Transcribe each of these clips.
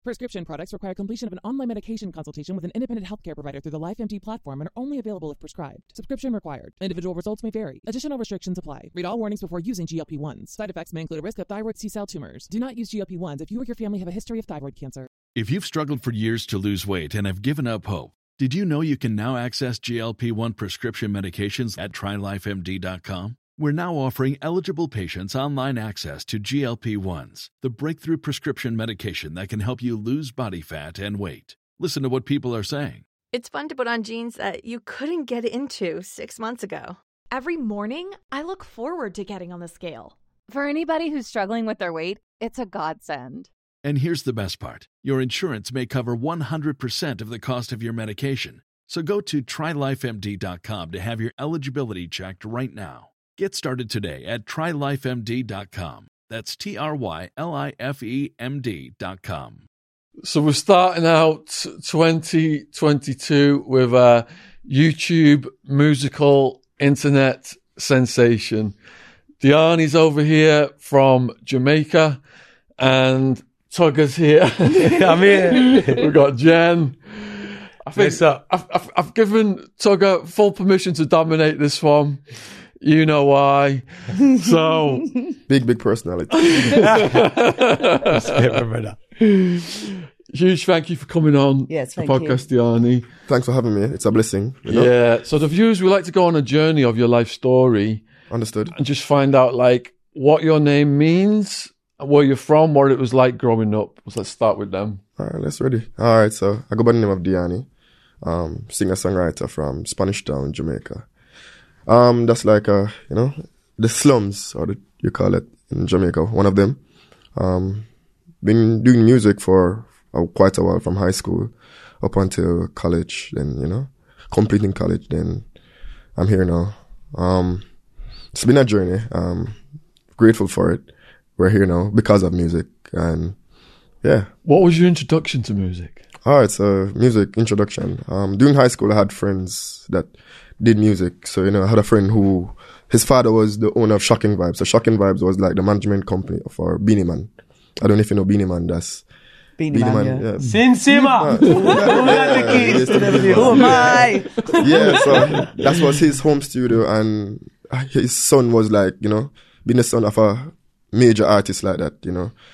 Prescription products require completion of an online medication consultation with an independent healthcare provider through the LifeMD platform and are only available if prescribed. Subscription required. Individual results may vary. Additional restrictions apply. Read all warnings before using GLP-1s. Side effects may include a risk of thyroid C-cell tumors. Do not use GLP-1s if you or your family have a history of thyroid cancer. If you've struggled for years to lose weight and have given up hope, did you know you can now access GLP-1 prescription medications at TryLifeMD.com? We're now offering eligible patients online access to GLP-1s, the breakthrough prescription medication that can help you lose body fat and weight. Listen to what people are saying. It's fun to put on jeans that you couldn't get into 6 months ago. Every morning, I look forward to getting on the scale. For anybody who's struggling with their weight, it's a godsend. And here's the best part. Your insurance may cover 100% of the cost of your medication. So go to TryLifeMD.com to have your eligibility checked right now. Get started today at TryLifeMD.com. That's TryLifeMD.com. So we're starting out 2022 with a YouTube musical internet sensation. Diani's over here from Jamaica and Tugger's here. I'm here. We've got Jen. I think I've given Tugger full permission to dominate this one. You know why. So big personality. Huge thank you for coming on the podcast, Diani. Thanks for having me. It's a blessing. Yeah. So the viewers, we like to go on a journey of your life story. Understood. And just find out like what your name means, where you're from, what it was like growing up. So let's start with them. All right, let's ready. All right, so I go by the name of Diani, singer-songwriter from Spanish Town, Jamaica. That's like, the slums, or you call it in Jamaica, one of them. Been doing music for quite a while, from high school up until college, then, completing college, then I'm here now. It's been a journey. Grateful for it. We're here now because of music, and yeah. What was your introduction to music? All right, so music introduction. During high school, I had friends that did music. So, I had a friend who, his father was the owner of Shocking Vibes. So Shocking Vibes was like the management company for Beenie Man. I don't know if you know Beenie Man. That's Beenie Man. Yeah. Sin Sima. Who am I? Yeah, so that was his home studio, and his son was like, being the son of a major artist like that,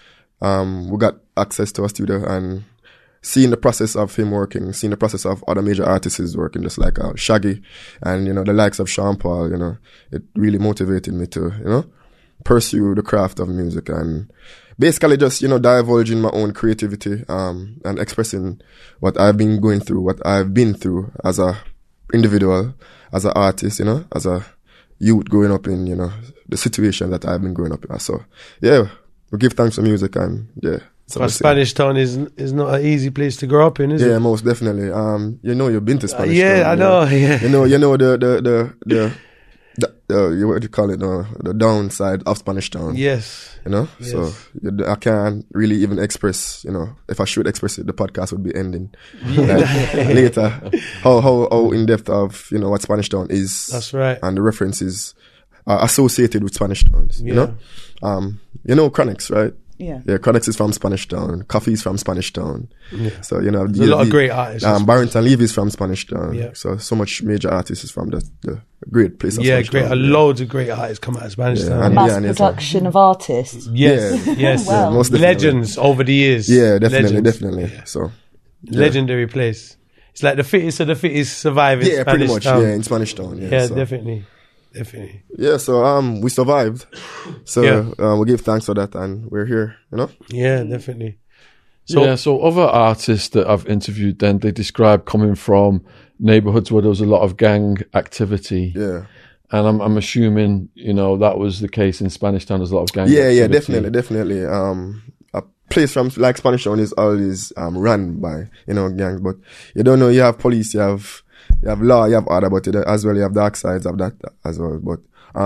we got access to a studio and seeing the process of him working, seeing the process of other major artists working, just like Shaggy and, the likes of Sean Paul, it really motivated me to, pursue the craft of music and basically just, divulging my own creativity, and expressing what I've been going through, what I've been through as a individual, as an artist, as a youth growing up in, the situation that I've been growing up in. So, yeah, we give thanks for music, and yeah. But Spanish Town is not an easy place to grow up in, is it? Yeah, most definitely. You've been to Spanish Town. Yeah, I know. Yeah. You know the what do you call it? The downside of Spanish Town. Yes. Yes. So I can't really even express. If I should express it, the podcast would be ending later. How in depth of what Spanish Town is. That's right. And the references are associated with Spanish Towns. Yeah. Chronix, right? Yeah. Yeah, Chronix is from Spanish Town. Coffee is from Spanish Town. Yeah. So, there's a lot of great artists. Barrington Levy is from Spanish Town. Yeah. So much major artists is from the great place of Spanish Town. Loads of great artists come out of Spanish Town. Mass production of artists. Yes, yes. Wow. Most legends over the years. Yeah, definitely. Yeah. So, legendary place. It's like the fittest of the fittest survive in Spanish Town. Yeah, pretty much. Yeah, in Spanish Town. Yeah, definitely. Yeah, so we survived. So we give thanks for that, and we're here, Yeah, definitely. So other artists that I've interviewed, then they describe coming from neighborhoods where there was a lot of gang activity. Yeah. And I'm assuming, that was the case in Spanish Town. There's a lot of gang activity. Yeah, definitely. A place from like Spanish Town is always run by, gangs, but you don't know, you have police, you have law, you have order, but as well you have dark sides of that as well. But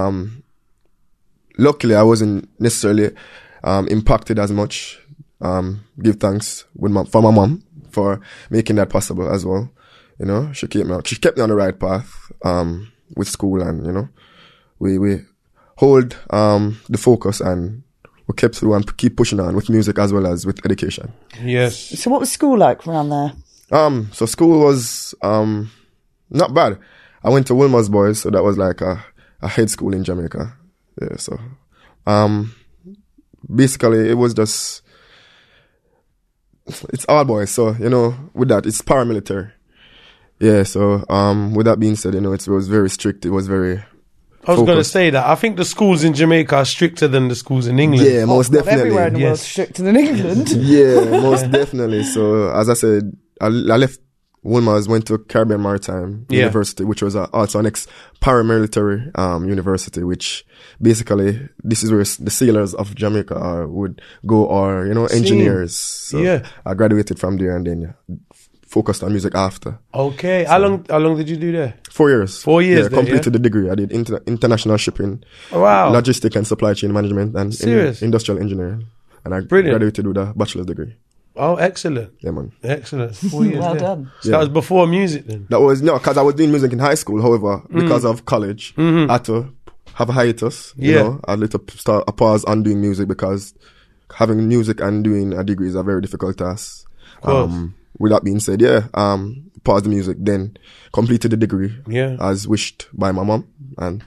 luckily I wasn't necessarily impacted as much. Give thanks for my mom for making that possible as well. She kept me on the right path with school, and we hold the focus, and we kept through and keep pushing on with music as well as with education. Yes. So what was school like around there? So school was not bad. I went to Wilmer's Boys, so that was like a head school in Jamaica. Yeah, so basically it was just, it's all boys, so with that it's paramilitary. Yeah, so with that being said, it was very strict. It was very I was going to say that. I think the schools in Jamaica are stricter than the schools in England. Yeah, most definitely. Everywhere in the world is stricter than England. Yeah, most definitely. So, as I said, I left Wilmer's, went to Caribbean Maritime University, which was also an ex-paramilitary university, which basically, this is where the sailors of Jamaica would go, or, engineers. So I graduated from there and then focused on music after. Okay. So, how long did you do there? 4 years. 4 years. Yeah, completed the degree. I did international shipping, logistic and supply chain management, and industrial engineering. And I graduated with a bachelor's degree. Oh, excellent. Yeah, man. Excellent. 4 years. Well done. So that was before music then? That was, because I was doing music in high school. However, because of college, I had to have a hiatus. I had to start a pause on doing music because having music and doing a degree is a very difficult task. With that being said, paused the music, then completed the degree as wished by my mom, and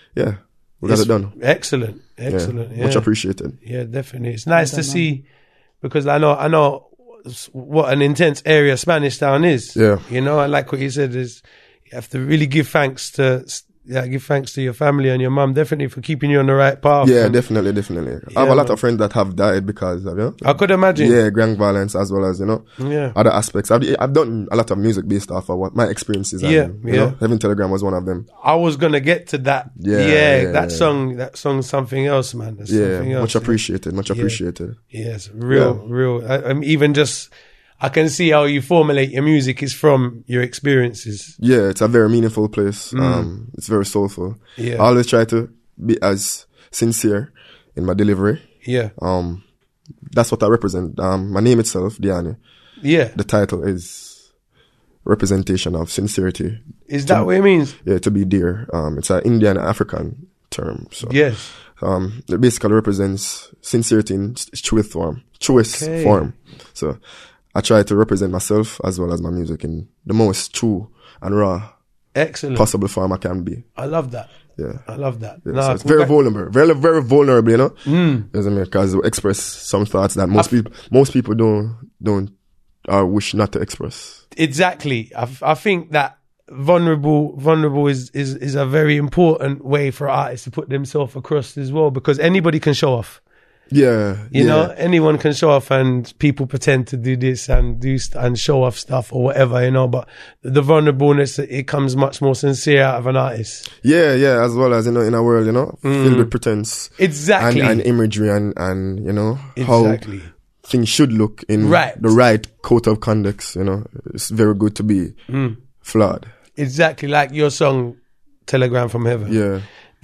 we got it done. Excellent. Much appreciated. Yeah, definitely. It's nice to see, because I know what an intense area Spanish Town is. Yeah, and like what you said, is you have to really give thanks to your family and your mum, definitely, for keeping you on the right path. Yeah, definitely. I have a lot of friends that have died because of, I could imagine. Yeah, gang violence as well as, other aspects. I've done a lot of music based off of what my experiences are. Heaven Telegram was one of them. I was going to get to that. That song's something else, man. That's something else. Much appreciated. Yes, real. I'm even just... I can see how you formulate your music is from your experiences. Yeah, it's a very meaningful place. It's very soulful. Yeah. I always try to be as sincere in my delivery. Yeah. That's what I represent. My name itself, Diane. Yeah. The title is representation of sincerity. Is that what it means? Yeah, to be dear. It's an Indian African term. So, yes. It basically represents sincerity in its truest form. So, I try to represent myself as well as my music in the most true and raw possible form I can be. I love that. Yeah. I love that. Yeah, so it's very vulnerable. Very, very vulnerable, Because we express some thoughts that most people don't wish not to express. Exactly. I think that vulnerable is a very important way for artists to put themselves across as well, because anybody can show off. Yeah, anyone can show off, and people pretend to do this and show off stuff or whatever, but the vulnerableness, it comes much more sincere out of an artist. Yeah, as well as, in a world, filled with pretense. Exactly. And imagery and how things should look in the right code of conduct, it's very good to be flawed. Exactly, like your song, Telegram from Heaven. Yeah.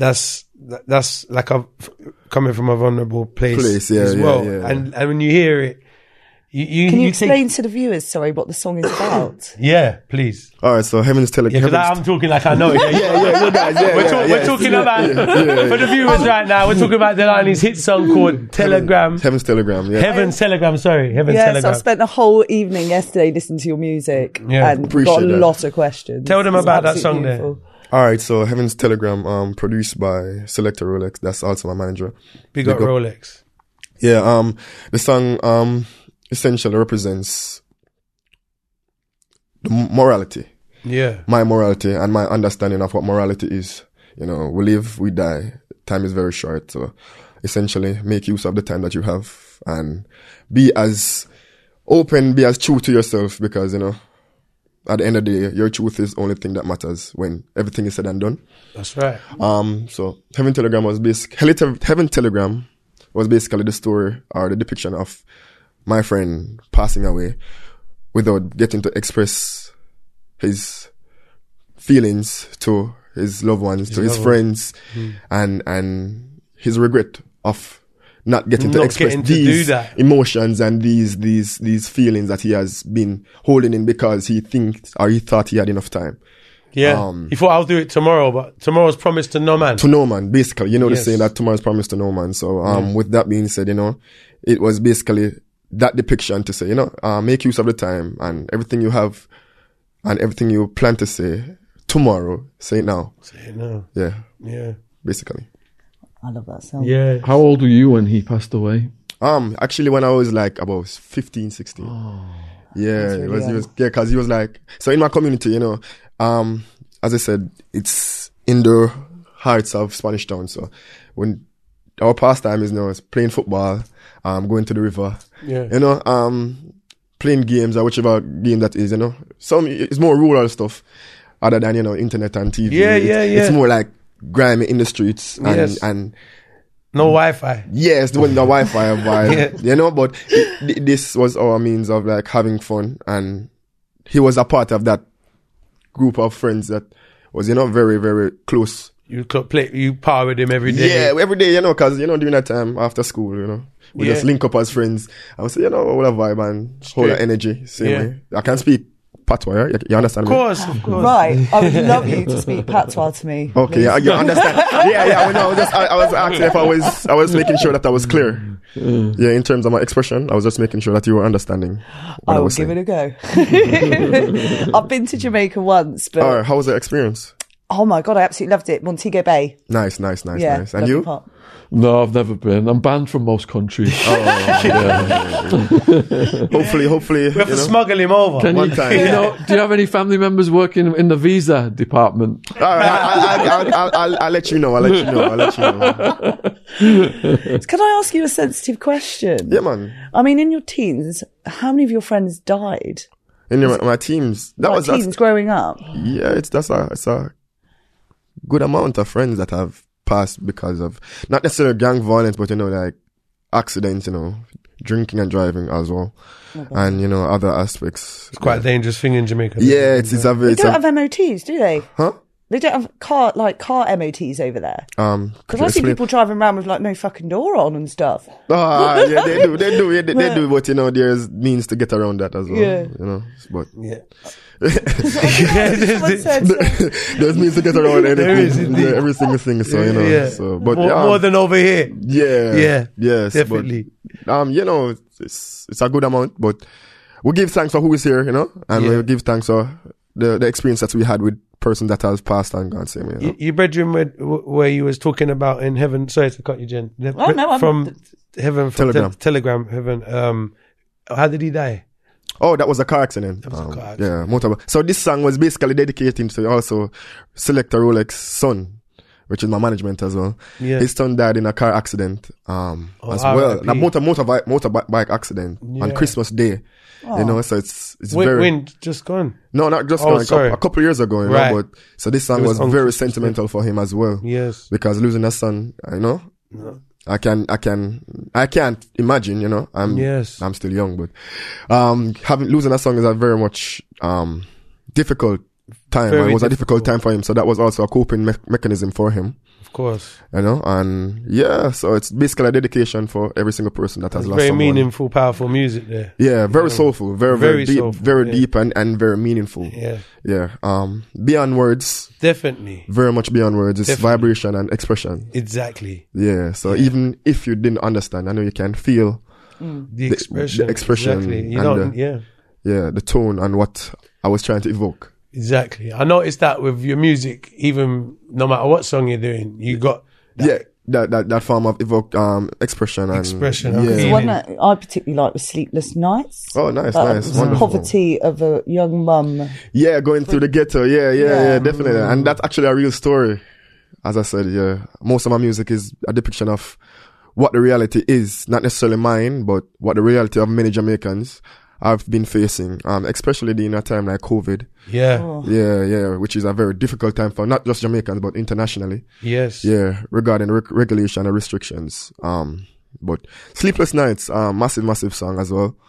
That's like coming from a vulnerable place as well. Yeah. And when you hear it, Can you explain to the viewers, what the song is about? Yeah, please. All right, so Heaven's Telegram. Because I'm talking like I know it. You guys. We're talking about, for the viewers right now, we're talking about Delaney's hit song called Telegram. Heaven's Telegram, yeah. Heaven's Telegram, sorry. Heaven's Telegram. I spent the whole evening yesterday listening to your music and got a lot of questions. Tell them about that song there. All right, so Heaven's Telegram, produced by Selector Rolex. That's also my manager. Big up Rolex. Yeah, the song essentially represents the morality. Yeah. My morality and my understanding of what morality is. We live, we die. Time is very short. So essentially make use of the time that you have and be as open, be as true to yourself, because, at the end of the day, your truth is the only thing that matters when everything is said and done. That's right. So Heaven Telegram was Heaven Telegram was basically the story or the depiction of my friend passing away without getting to express his feelings to his loved ones, to his friends, and his regret of not getting to express these emotions and these feelings that he has been holding in because he thinks or he thought he had enough time. Yeah. You thought I'll do it tomorrow, but tomorrow's promised to no man. To no man, basically. You know the saying that tomorrow's promised to no man. So, with that being said, you know, it was basically that depiction to say, you know, make use of the time and everything you have and everything you plan to say tomorrow, say it now. Say it now. Yeah. Yeah. Basically. I love that song. Yeah. How old were you when he passed away? Actually when I was like about 15, 16. Oh. Yeah, because he was like, so in my community, you know, as I said, it's in the hearts of Spanish Town. So when our pastime is, you know, it's playing football, going to the river, you know, playing games or whichever game that is, you know. It's more rural stuff other than, you know, internet and TV. It's more like grimy in the streets and no Wi-Fi. Yes, there wasn't no Wi-Fi vibe, you know, but this was our means of like having fun, and he was a part of that group of friends that was, you know, very, very close. You par with him every day? Yeah, every day, you know, because, you know, during that time after school, you know, we just link up as friends. I would say, you know, all a vibe and whole energy, same way. I can speak Patois, yeah? You understand me? Of course. Right. I would love you to speak Patois to me. Okay, you understand. I was asking if I was making sure that I was clear. Yeah, in terms of my expression, I was just making sure that you were understanding what I was saying. Give it a go. I've been to Jamaica once, but... All right, how was the experience? Oh my God, I absolutely loved it. Montego Bay. Nice. And you? Part. No, I've never been. I'm banned from most countries. Hopefully. We have to smuggle him over. Do you have any family members working in the visa department? All right, I'll let you know. Can I ask you a sensitive question? Yeah, man. I mean, in your teens, how many of your friends died? In my teens? Teens growing up? Yeah, it's a good amount of friends that have passed because of not necessarily gang violence, but, you know, like accidents, you know, drinking and driving as well, and, you know, other aspects. It's quite a dangerous thing in Jamaica. Yeah, it's they don't have MOTs, do they? Huh? They don't have car MOTs over there. Because I see people driving around with like no fucking door on and stuff. Yeah, they do. They do. But, you know, there's means to get around that as well. Yeah. You know, but there's means to get around anything, every single thing. So, you know, so but more than over here. Yes, definitely. But, you know, it's a good amount, but we give thanks for who is here, you know, and we give thanks for the experience that we had with person that has passed and gone same way. You know? Your bedroom where you was talking about in heaven. Sorry to cut you, Jen. From heaven, from Telegram heaven. How did he die? Oh, that was a car accident. Yeah, motorbike. So this song was basically dedicated to also Selector Rolex's son, which is my management as well. Yeah. His son died in a car accident as well. A motorbike accident on Christmas Day. Oh. You know, so it's when just gone? No, not just gone. A couple of years ago, you know. But so this song was very sentimental for him as well. Yes, because losing a son, you know. No. I can't imagine, you know. I'm still young, but losing a song is a very much difficult time. It was a difficult time for him, so that was also a coping mechanism for him. Of course, you know, and so it's basically a dedication for every single person that has lost someone. Very meaningful, powerful music there. Yeah, very soulful, very deep, soulful, very deep and very meaningful. Yeah. Beyond words, definitely. Very much beyond words. It's vibration and expression. Exactly. Yeah. So even if you didn't understand, I know you can feel the expression. The expression. Exactly. You know, the tone and what I was trying to evoke. Exactly. I noticed that with your music, even no matter what song you're doing, you got that form of evoke expression and The one that I particularly like was Sleepless Nights. Oh, nice. The poverty of a young mum. Yeah, going through the ghetto. Yeah, definitely. And that's actually a real story. As I said, most of my music is a depiction of what the reality is, not necessarily mine, but what the reality of many Jamaicans I've been facing, especially in a time like COVID. Yeah, which is a very difficult time for not just Jamaicans, but internationally. Yes. Yeah, regarding regulation and restrictions. But Sleepless Nights, massive song as well.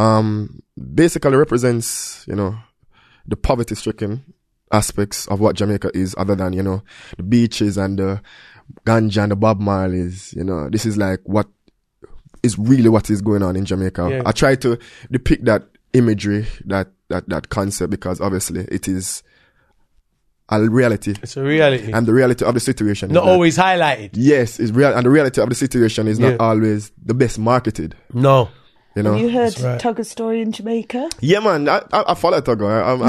Basically represents, you know, the poverty-stricken aspects of what Jamaica is, other than, you know, the beaches and the ganja and the Bob Marleys. You know, this is like what is really what is going on in Jamaica. Yeah. I try to depict that imagery, that concept, because obviously it is a reality. It's a reality. And the reality of the situation not always highlighted. Yes, it's real, and the reality of the situation is not always the best marketed. No. You know? Have you heard Tugger's story in Jamaica? Yeah, man. I follow Tugger. I'm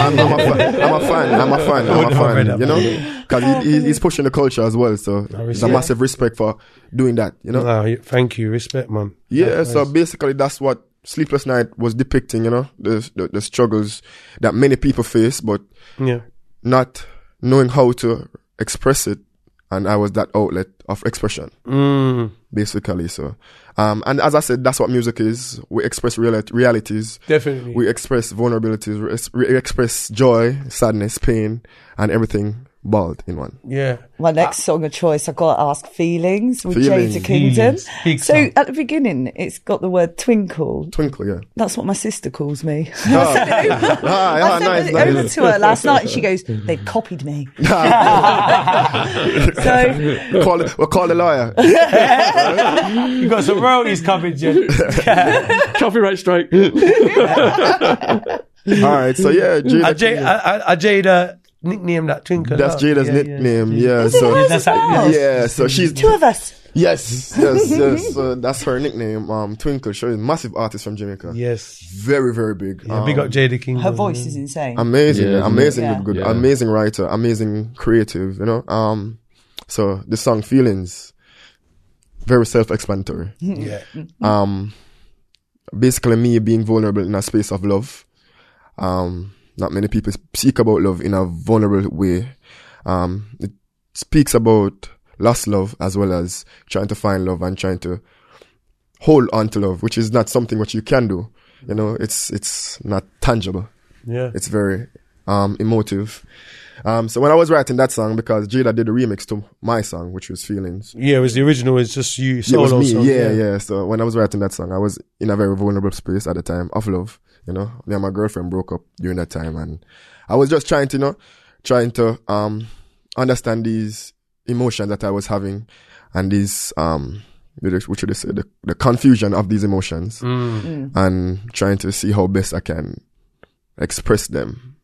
a fan. You know, because he's pushing the culture as well. So there's a massive respect for doing that. You know. No, thank you, respect, man. Yeah. So basically, that's what Sleepless Night was depicting. You know, the struggles that many people face, but not knowing how to express it. And I was that outlet of expression, basically. So, and as I said, that's what music is. We express realities. Definitely. We express vulnerabilities. We express joy, sadness, pain, and everything balled in one. Yeah. My next song of choice, I've got to ask Feelings with Feelings. Jada Kingdom. So at the beginning, it's got the word twinkle. Twinkle, yeah. That's what my sister calls me. Nice. Over to her last night and she goes, they've copied me. We'll call the lawyer. You got some royalties coming, Jim. Copyright strike. All right, so yeah, Jada nickname that Twinkle. That's Jada's nickname. Yeah, so she's two of us. Yes. So that's her nickname. Twinkle. She's a massive artist from Jamaica. Yes, very, very big. Yeah, big up Jada King. Her voice is insane. Amazing, good, amazing writer, amazing creative. You know. So the song "Feelings," very self-explanatory. Basically, me being vulnerable in a space of love. Not many people speak about love in a vulnerable way. It speaks about lost love as well as trying to find love and trying to hold on to love, which is not something which you can do. You know, it's not tangible. Yeah. It's very emotive. So when I was writing that song, because Jada did a remix to my song, which was Feelings. Yeah, it was the original. It's just you solo. It was me. Song, Yeah. So when I was writing that song, I was in a very vulnerable space at the time of love. You know, me and my girlfriend broke up during that time, and I was just trying to understand these emotions that I was having, and these what should I say, the confusion of these emotions, and trying to see how best I can express them,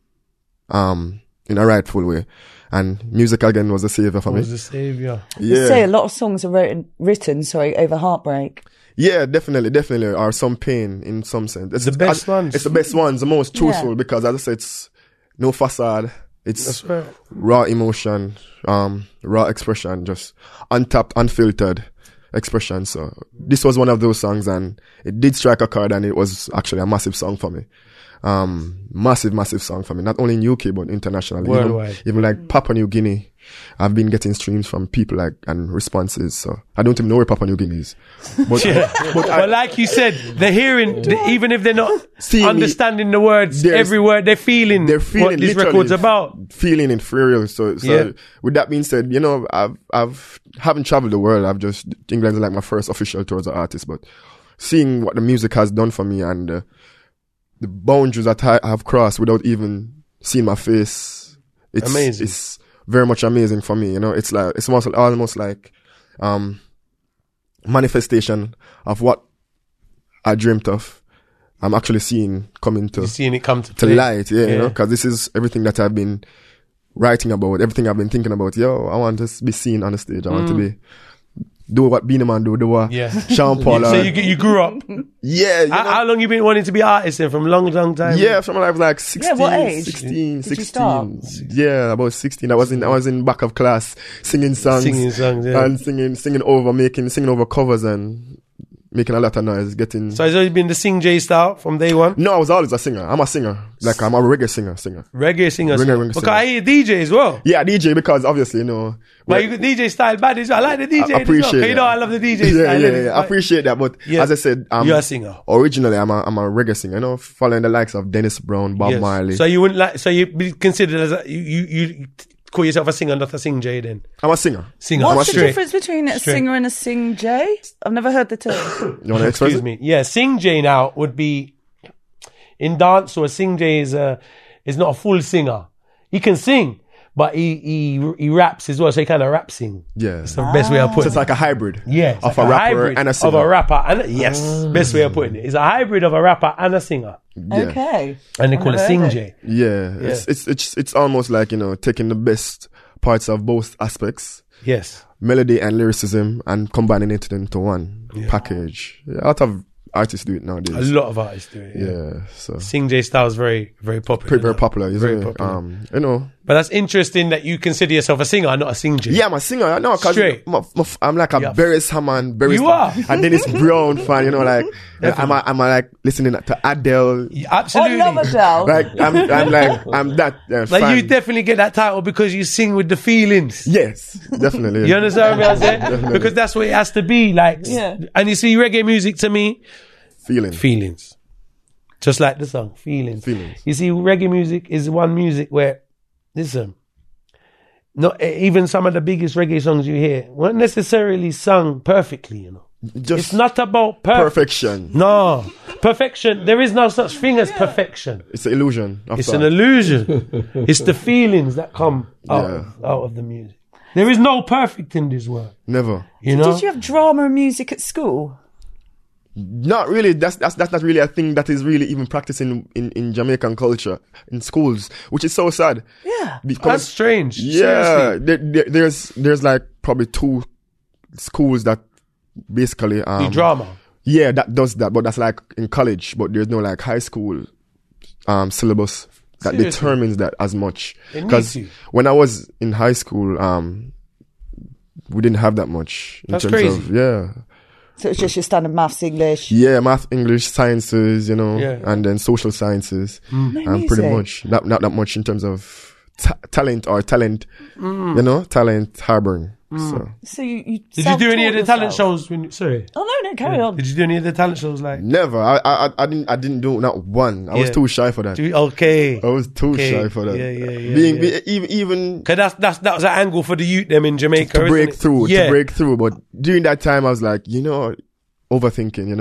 in a rightful way. And music again was a savior for me. Was a savior. Yeah. Say a lot of songs are written over heartbreak. Yeah, definitely, or some pain in some sense. It's the best ones. It's the best ones, the most truthful, because as I said, it's no facade. It's raw emotion, raw expression, just untapped, unfiltered expression. So this was one of those songs, and it did strike a chord, and it was actually a massive song for me. Massive song for me, not only in UK but internationally, worldwide. Even like Papua New Guinea. I've been getting streams from people and responses. So I don't even know where Papua New Guinea is. But, but like you said, they're hearing, even if they're not understanding the words, every word they're feeling what this record's about. Feeling it for real. So with that being said, you know, I've haven't traveled the world. England's like my first official tour as an artist, but seeing what the music has done for me and the boundaries that I have crossed without even seeing my face, it's amazing. It's very much amazing for me. You know, it's almost like manifestation of what I dreamt of. I'm actually seeing it come to light. Yeah, you know, because this is everything that I've been writing about, everything I've been thinking about. Yo, I want to be seen on the stage. I want to do what Beenie Man do what Sean Paul. So you grew up. Yeah. How long you been wanting to be an artist then? From a long time? Yeah, from when I was like 16. Yeah, what age? 16. Did you start? Yeah, about 16. I was in back of class singing songs. And singing over covers and making a lot of noise. So it's always been the Sing J style from day one? No, I was always a singer. I'm a singer. Like I'm a reggae singer. Reggae singer. Because I hear DJ as well. Yeah, DJ, because obviously, you know. But you got DJ style bad as well. I like the DJ. I appreciate that. You know, I love the DJ style. Yeah. I appreciate that. But as I said, you're a singer. Originally, I'm a reggae singer. You know, following the likes of Dennis Brown, Bob Marley. So you wouldn't so you be considered as you call yourself a singer, not a Sing J then? I'm a singer. What's the difference between a singer and a Sing J? I've never heard the term. You want to express Excuse me. Yeah, Sing J now would be in dance, or a Sing J is not a full singer. He can sing, but he raps as well, so he kind of rap sing. Yeah. It's the best way of putting it. So it's like a hybrid. Yeah. Of a rapper and a singer. Of a rapper and yes, best way of putting it. It's a hybrid of a rapper and a singer. Yeah. Okay. And they call it Sing J. Yeah. It's almost like, taking the best parts of both aspects. Yes. Melody and lyricism and combining it into one package. Yeah, a lot of artists do it nowadays. A lot of artists do it. Yeah. So Sing J style is very, very popular. very popular, isn't very it? Popular. But that's interesting that you consider yourself a singer, not a Sing J. Yeah, I'm a singer. No, because I'm like a Beres Hammond. You are. And Dennis Brown fan. Like I'm like listening to Adele. Absolutely. I love Adele. Like I'm that fan. You definitely get that title because you sing with the feelings. Yes, definitely. You understand what I'm saying? Because that's what it has to be like. Yeah. And you see, reggae music to me, feelings. Just like the song, feelings. You see, reggae music is one music where, listen, not even some of the biggest reggae songs you hear weren't necessarily sung perfectly. It's not about perfection. No, perfection. There is no such thing as perfection. It's an illusion. It's an illusion. It's the feelings that come out of the music. There is no perfect in this world. Never. You know? Did you have drama and music at school? Not really. That's not really a thing that is really even practicing in Jamaican culture in schools, which is so sad. Yeah, because that's strange. Yeah, there's like probably 2 schools that basically do drama. Yeah, that does that, but that's like in college. But there's no like high school syllabus that determines that as much. Because when I was in high school, we didn't have that much. That's crazy. So it's just your standard maths, English. Yeah, math, English, sciences, and then social sciences. And pretty much not that much in terms of talent harboring. So you did you do any of the talent shows when sorry? Oh no, carry on. Did you do any of the talent shows like? Never. I didn't do not one. I was too shy for that. Okay. I was too shy for that. Even cause that was an angle for the youth them in Jamaica to break through. But during that time I was like, overthinking,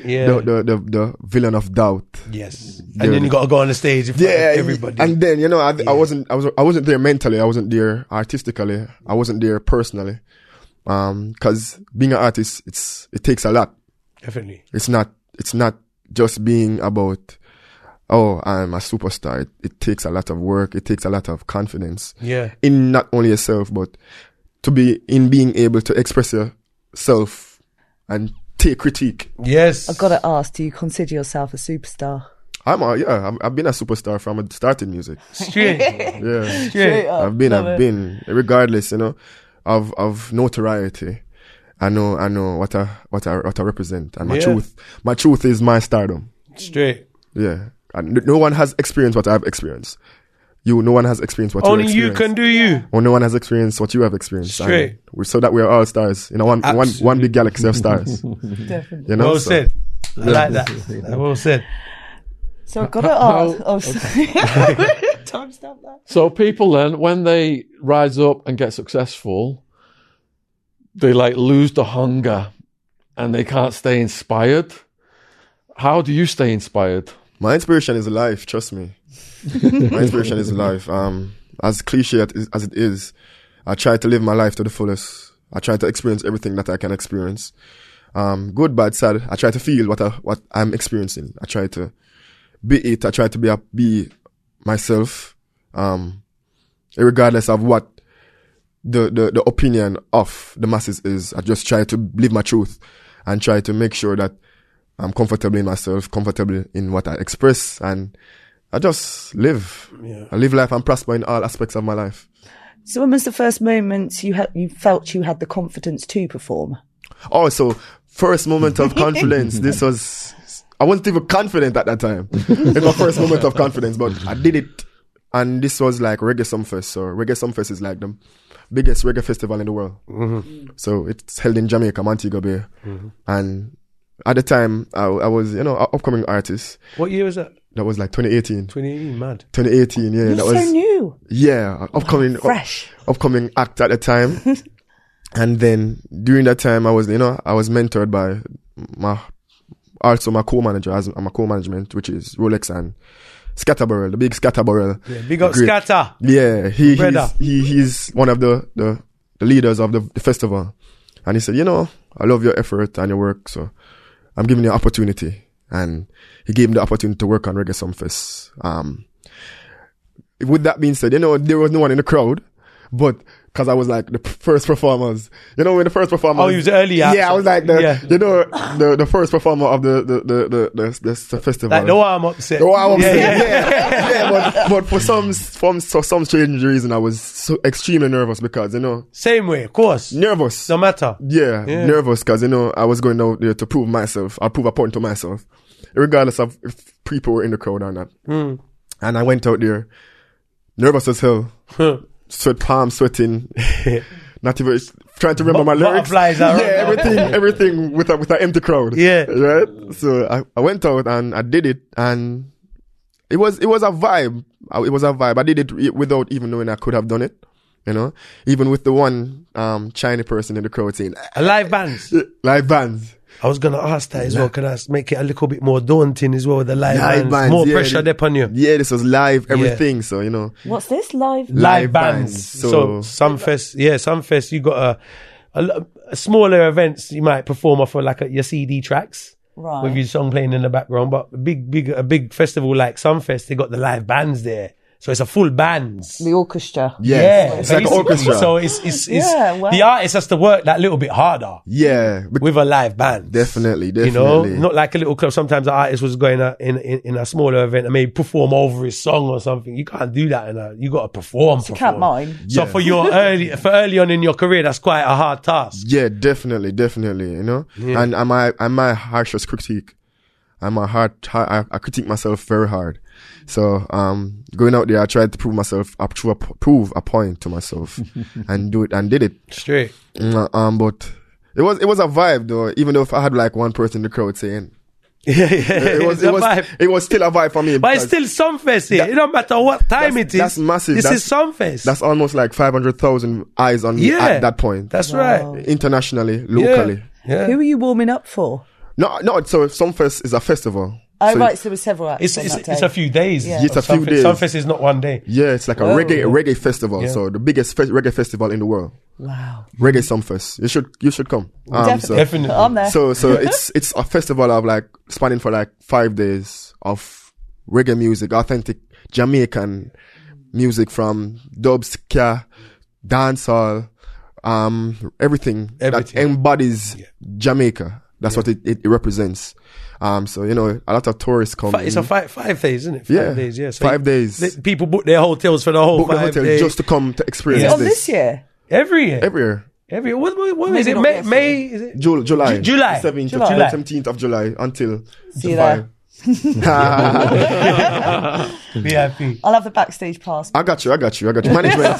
the villain of doubt. Yes. And then you got to go on the stage in front of everybody. And then, I wasn't there mentally. I wasn't there artistically. I wasn't there personally. Cause being an artist, it takes a lot. Definitely. It's not just being about, I'm a superstar. It takes a lot of work. It takes a lot of confidence. Yeah. In not only yourself, but in being able to express yourself and take critique. Yes. I've got to ask, do you consider yourself a superstar? I've been a superstar from starting music. Straight. Yeah. Straight up. I've been, regardless, of notoriety. I know what I represent, and my truth is my stardom. Straight. Yeah. And no one has experienced what I've experienced. No one has experienced what only you you can do you. Or no one has experienced what you have experienced. Straight. So that we are all stars in one big galaxy of stars. Definitely. Well said. I like that. Well said. So I've got to ask. Oh, sorry. Time stamp that. So people then, when they rise up and get successful, they lose the hunger and they can't stay inspired. How do you stay inspired? My inspiration is life, trust me. My inspiration is life. As cliche as it is, I try to live my life to the fullest. I try to experience everything that I can experience. Good, bad, sad. I try to feel what I'm experiencing. I try to be it. I try to be myself, regardless of what the opinion of the masses is. I just try to live my truth and try to make sure that I'm comfortable in myself, comfortable in what I express, and I just live. Yeah. I live life and prosper in all aspects of my life. So when was the first moment you felt you had the confidence to perform? Oh, so first moment of confidence. I wasn't even confident at that time. It's my first moment of confidence, but I did it. And this was like Reggae Sumfest. So Reggae Sumfest is like the biggest reggae festival in the world. Mm-hmm. So it's held in Jamaica, Montego Bay. Mm-hmm. And at the time, I was, an upcoming artist. What year was that? That was like 2018. 2018, mad. 2018, yeah. You're that so was new. Yeah, fresh. Upcoming act at the time. And then during that time, I was mentored by my co-manager, I'm a co-management, which is Rolex and Scatterburrell, the big Scatterburrell. Yeah, big up Scatter. Yeah, he's one of the leaders of the festival. And he said, you know, I love your effort and your work, so I'm giving you an opportunity. And he gave me the opportunity to work on Reggae Sumfest. With that being said, you know, there was no one in the crowd, but because I was like the first performers. You know, when the first performers. Oh, you was early. Yeah, I was like the first performer of the festival. Like the warm up set. The warm up set. Yeah. But for some strange reason, I was so extremely nervous because, you know. Same way, of course. Nervous. No matter. Yeah. Nervous because, you know, I was going out there to prove myself. I'll prove a point to myself, regardless of if people were in the crowd or not. And I went out there, nervous as hell. Palm sweating, not even trying to remember my lyrics. Everything with an empty crowd. Yeah, right. So I went out and I did it, and it was a vibe. It was a vibe. I did it without even knowing I could have done it. You know, even with the one Chinese person in the crowd saying live bands. Live bands. I was going to ask that as well. Can I make it a little bit more daunting as well with the live bands? More pressure upon you. Yeah, this was live everything. So, you know. What's this? Live bands. So Sumfest, you got a smaller events you might perform off of like your CD tracks. Right. With your song playing in the background. But a big festival like Sumfest, they got the live bands there. So it's a full band. The orchestra. Yeah. It's like an orchestra. So it's the artist has to work that little bit harder. Yeah. With a live band. Definitely. You know, not like a little club. Sometimes the artist was going in a smaller event and maybe perform over his song or something. You can't do that. You got to perform. You can't mind. So for early on in your career, that's quite a hard task. Yeah, definitely. You know, and my harshest critique. I critique myself very hard. So, going out there, I tried to prove a point to myself and did it. Straight. But it was a vibe though, even though if I had like one person in the crowd saying, it was still a vibe for me. But it's still Sumfest here. It don't matter what time it is. That's massive. This is Sumfest. That's almost like 500,000 eyes on me at that point. That's right. Internationally, locally. Yeah. Who are you warming up for? No, so Sumfest is a festival. Oh, right, so there were several acts It's a few days. Yeah. It's a few days. Sumfest is not one day. Yeah, it's like a reggae festival. Yeah. So the biggest reggae festival in the world. Wow. Reggae Sumfest. You should come. Definitely. I'm there. So it's a festival of like spanning for like 5 days of reggae music, authentic Jamaican music from dub, ska, dancehall, everything that embodies Jamaica. That's what it represents. So, you know, a lot of tourists come. It's a 5 days, isn't it? 5 days, yeah. So 5 days. People book their hotels for the whole 5 days. Just to come to experience this. This year? Every year. What is it? May? Is it? July. July. 17th of July until July. VIP. I'll have the backstage pass. I got you. Management.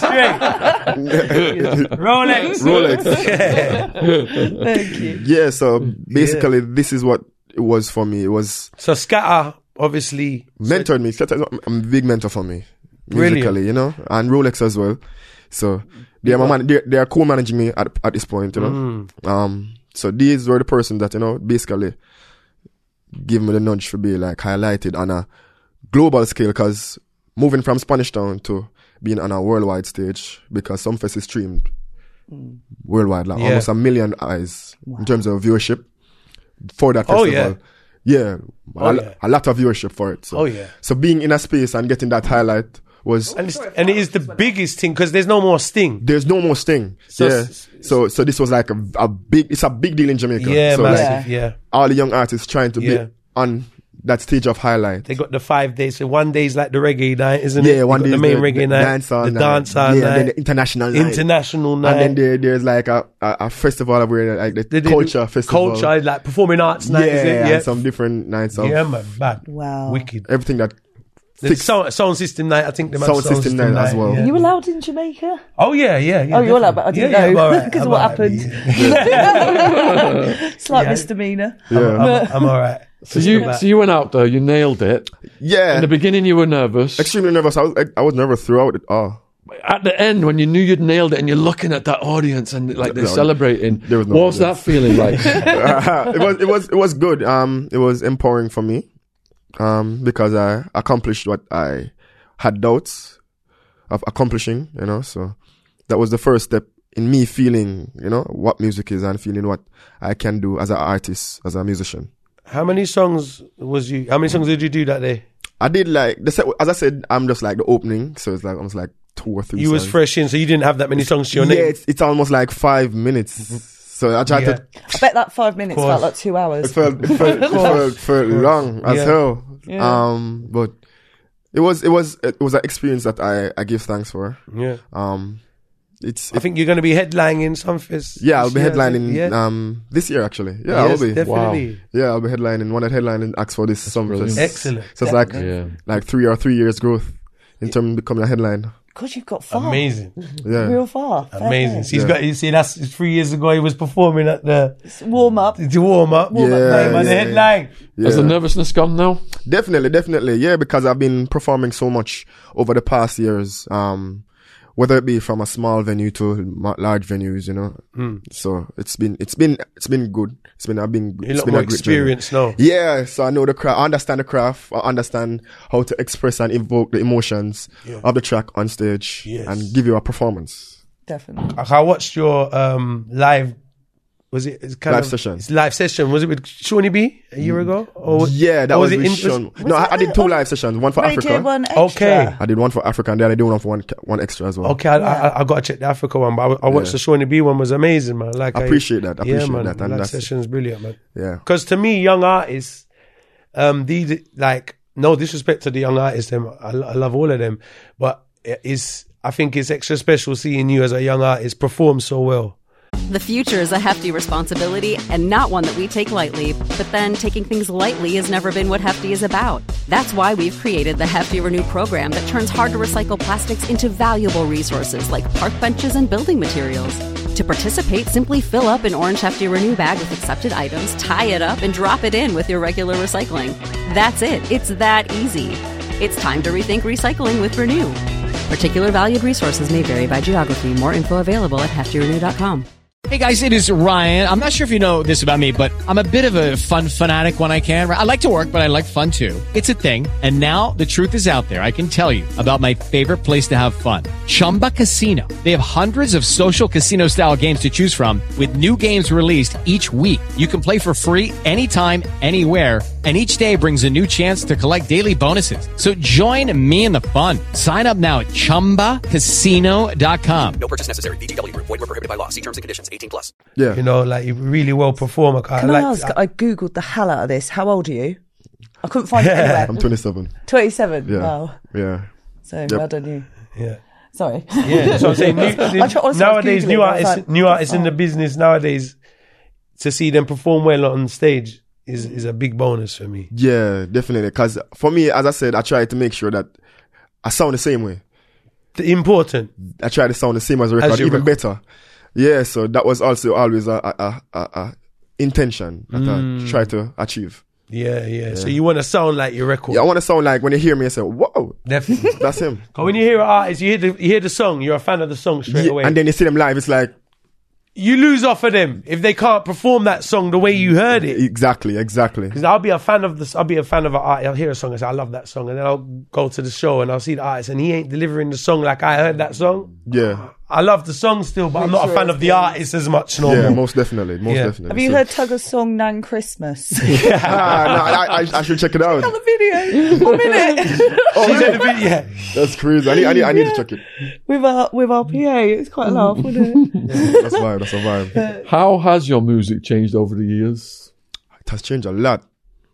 Rolex. Thank you. Yeah, so basically this is what it was for me. It was so Scatter obviously mentored me. Scatter's a big mentor for me musically, you know, and Rolex as well. So they are co-managing me at this point, you know. So these were the person that, you know, basically give me the nudge to be like highlighted on a global scale, because moving from Spanish Town to being on a worldwide stage, because Sumfest is streamed worldwide, like almost 1 million eyes in terms of viewership for that festival. A lot of viewership for it. So being in a space and getting that highlight was, and it is the biggest thing because there's no more Sting. So this was like a big deal in Jamaica. Yeah, so massive. Like, all the young artists trying to be on that stage of highlight. They got the 5 days. So one day is like the reggae night, isn't it? Yeah, one day the main reggae night, dancehall the dancehall night, and then the international night, and then there's like a festival where like the culture festival, like performing arts night. And some different nights of wow, wicked, everything that. The sound system night, I think. Sound system night as well. Are you allowed in Jamaica? Oh yeah. Oh, you're allowed, but I didn't know because of what happened. It's like misdemeanor. Yeah. I'm all right. So you went out there, you nailed it. Yeah. In the beginning, you were nervous. Extremely nervous. I was nervous throughout it all. At the end, when you knew you'd nailed it, and you're looking at that audience and like they're celebrating, what was that feeling like? It was good. It was empowering for me, because I accomplished what I had doubts of accomplishing, you know, so that was the first step in me feeling, you know, what music is and feeling what I can do as an artist, as a musician. How many songs did you do that day? I did as I said, I'm just like the opening, so it's like almost like 2 or 3 You songs. was fresh in, so you didn't have that many songs to your name? Yeah, it's almost like 5 minutes. So I tried to... I bet that 5 minutes felt like 2 hours. It felt long as hell. Yeah. But it was an experience that I give thanks for. Yeah. I think you're going to be headlining some fest. Yeah, I'll be headlining this year actually. Yeah, yes, I'll be. Definitely. Wow. Yeah, I'll be headlining. One that headlining acts for this Sumfest. Excellent. So it's like 3 years growth in terms of becoming a headline. Because you've got far. Amazing. Yeah. Real far. Amazing. So that's 3 years ago he was performing at the warm up. The warm up. The headline. Yeah. Has the nervousness gone now? Definitely. Yeah, because I've been performing so much over the past years. Whether it be from a small venue to large venues, you know. So it's been good. It's been a more experience now. Yeah, so I know the craft. I understand the craft. I understand how to express and evoke the emotions of the track on stage and give you a performance. Definitely. I watched your live. Was it? It's kind live of, session. It's live session. Was it with Shawnee B a year ago? That was with Sean. No, I did 2 live sessions. One for Radio Africa. 1 extra. Okay. I did one for Africa and then I did one for one extra as well. Okay, I got to check the Africa one, but I watched the Shawnee B one. Was amazing, man. Like I appreciate that. Man, that. And live session's brilliant, man. Yeah. Because to me, young artists, no disrespect to the young artists, I love all of them, but I think it's extra special seeing you as a young artist perform so well. The future is a hefty responsibility and not one that we take lightly. But then taking things lightly has never been what Hefty is about. That's why we've created the Hefty Renew program that turns hard-to-recycle plastics into valuable resources like park benches and building materials. To participate, simply fill up an orange Hefty Renew bag with accepted items, tie it up, and drop it in with your regular recycling. That's it. It's that easy. It's time to rethink recycling with Renew. Particular valued resources may vary by geography. More info available at heftyrenew.com. Hey guys, it is Ryan. I'm not sure if you know this about me, but I'm a bit of a fun fanatic when I can. I like to work, but I like fun too. It's a thing. And now the truth is out there. I can tell you about my favorite place to have fun. Chumba Casino. They have hundreds of social casino style games to choose from with new games released each week. You can play for free anytime, anywhere. And each day brings a new chance to collect daily bonuses. So join me in the fun. Sign up now at ChumbaCasino.com. No purchase necessary. VGW. Void where prohibited by law. See terms and conditions. 18+. Yeah. You know, like you really well perform. Can I ask? I googled the hell out of this. How old are you? I couldn't find it anywhere. I'm 27. 27. Yeah. Wow. Yeah. So well done you. Yeah. Sorry. Yeah. That's what I'm saying. Nowadays, new artists in the business nowadays, to see them perform well on stage is a big bonus for me. Yeah, definitely. Because for me, as I said, I try to make sure that I sound the same way. Important. I try to sound the same as a record, even better. Yeah, so that was also always a intention that I try to achieve. Yeah. So you want to sound like your record. Yeah, I want to sound like when you hear me, you say, "Whoa, definitely, that's him." Because when you hear an artist, you hear the song, you're a fan of the song straight away, and then you see them live, it's like you lose off of them if they can't perform that song the way you heard it. Exactly. Because I'll be a fan of this. I'll be a fan of an artist. I'll hear a song and say, "I love that song," and then I'll go to the show and I'll see the artist and he ain't delivering the song like I heard that song. Yeah. I love the song still, but I'm not a fan of the artist as much no more. Yeah, most definitely. Have you heard Tugger's song "Nan Christmas"? I should check it out. On the video, I'm in it. She's in the video. That's crazy. I need to check it with our PA. It's quite a laugh, wasn't it? That's a vibe. How has your music changed over the years? It has changed a lot.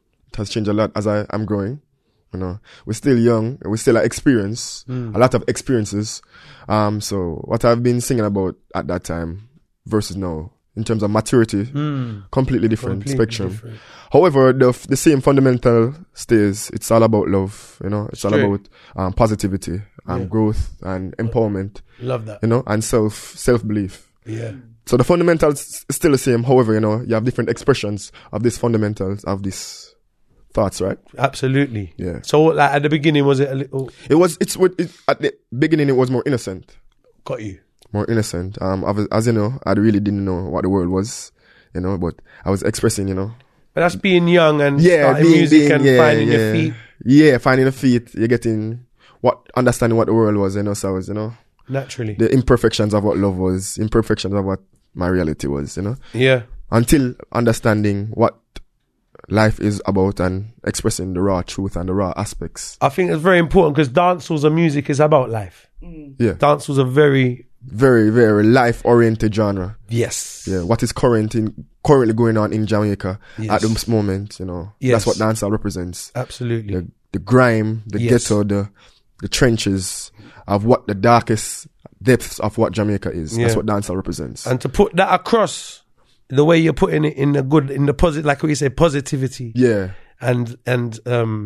As I'm growing. You know, we're still young. We still have experience, a lot of experiences. So what I've been singing about at that time versus now, in terms of maturity, completely different spectrum. However, the same fundamental stays. It's all about love. You know, it's all about positivity and growth and empowerment. Love that. You know, and self belief. Yeah. So the fundamentals is still the same. However, you know, you have different expressions of these fundamentals of these thoughts, right? Absolutely. Yeah. So, like at the beginning, was it a little? At the beginning, it was more innocent. Got you. More innocent. As you know, I really didn't know what the world was, you know, but I was expressing, you know. But that's being young and starting music and finding your feet. Yeah, finding the feet. You're getting understanding what the world was, so you know. Naturally. The imperfections of what love was, imperfections of what my reality was, you know. Yeah. Until understanding what life is about and expressing the raw truth and the raw aspects. I think it's very important because dancehalls and music is about life. Yeah. Dancehalls are very, very life-oriented genre. Yes. Yeah. What is currently going on in Jamaica at this moment, you know. That's what dancehall represents. Absolutely. The grime, the ghetto, the trenches of what the darkest depths of what Jamaica is. That's what dancehall represents. And to put that across the way you're putting it in the positive, like what you say, positivity. Yeah. And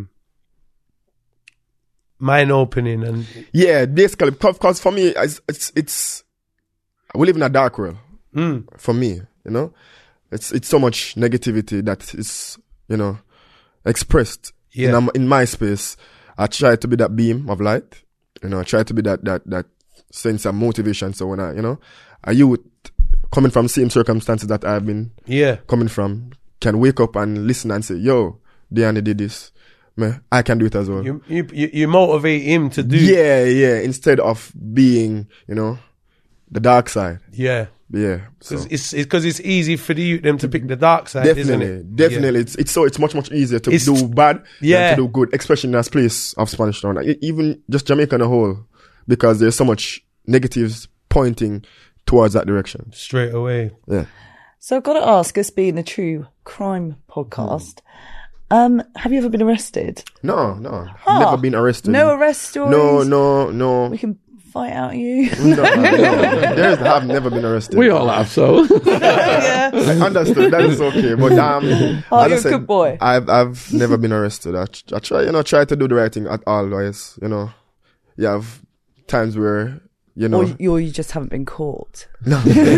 mind opening and basically, because for me, it's we live in a dark world. For me, you know, it's so much negativity that is, you know, expressed in my space. I try to be that beam of light, you know. I try to be that sense of motivation. So when a youth coming from same circumstances that I've been coming from can wake up and listen and say, "Yo, Diani did this. Man, I can do it as well." You motivate him to do. Yeah. Instead of being, you know, the dark side. Yeah. So. Because it's easy for them to pick the dark side, isn't it? Definitely. It's much easier to do bad than to do good, especially in this place of Spanish Town. Even just Jamaica on a whole, because there's so much negatives pointing towards that direction. Straight away. Yeah. So I've got to ask, us being a true crime podcast, have you ever been arrested? No. Never been arrested. No arrest stories? No. We can fight out you. No. I've never been arrested. We all have, so. Yeah. I understood. That is okay. But you're a good boy. I've never been arrested. I try to do the right thing at all ways, you know. You have times where, you know. Or you just haven't been caught. No.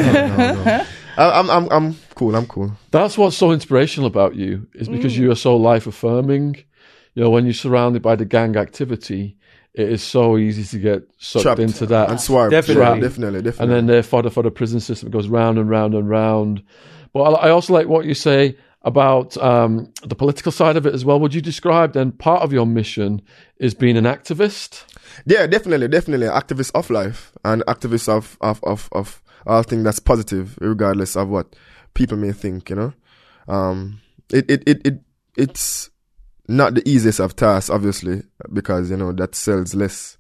I'm cool. That's what's so inspirational about you, is because you are so life affirming. You know, when you're surrounded by the gang activity, it is so easy to get sucked trapped into that and swerved. Definitely. And then therefore the prison system goes round and round and round. But I also like what you say about the political side of it as well. Would you describe then part of your mission is being an activist? Yeah, definitely. Activist of life and activist of all things that's positive, regardless of what people may think, you know. It's not the easiest of tasks, obviously, because, you know, that sells less.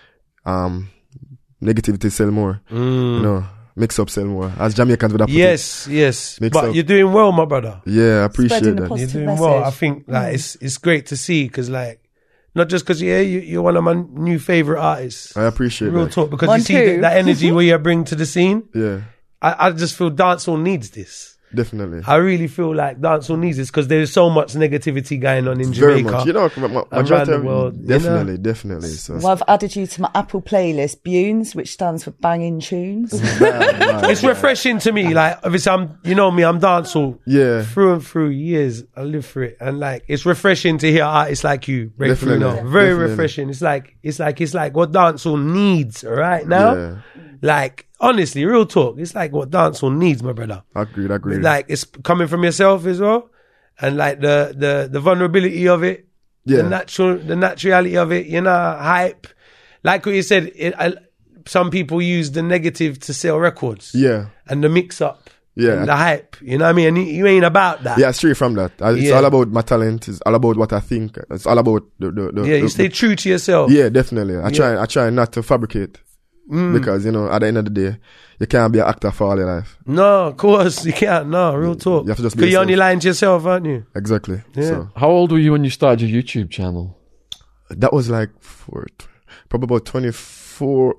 Negativity sell more. You know, mix up sell more. As Jamaicans would have put it. Yes. But you're doing well, my brother. Yeah, I appreciate that. You're doing well. I think it's great to see, because not just because you're one of my new favourite artists. I appreciate Real that. talk, because you see that energy where you bring to the scene. Yeah. I just feel dancehall needs this. Definitely. I really feel like dancehall needs this, because there's so much negativity going on in Very Jamaica. much. You know, around the world. Definitely. So. Well, I've added you to my Apple playlist, Bunes, which stands for Banging Tunes. It's refreshing to me. Like, obviously, I'm dancehall through and through years. I live for it, and it's refreshing to hear artists like you break through now. Very refreshing. It's like what dancehall needs right now. Yeah. Like, honestly, real talk, it's like what dancehall needs, my brother. Agreed. Like, it's coming from yourself as well, and like the vulnerability of it, the naturality of it, you know, hype. Like what you said, some people use the negative to sell records. Yeah. And the mix up. Yeah. And the hype. You know what I mean? And you ain't about that. Yeah, straight from that. It's all about my talent. It's all about what I think. It's all about you stay true to yourself. Yeah, definitely. I try not to fabricate. Because, you know, at the end of the day, you can't be an actor for all your life. No, of course you can't. No, real talk. You have to just be because you're only lying to yourself, aren't you? Exactly. Yeah. So. How old were you when you started your YouTube channel? That was like probably about 24.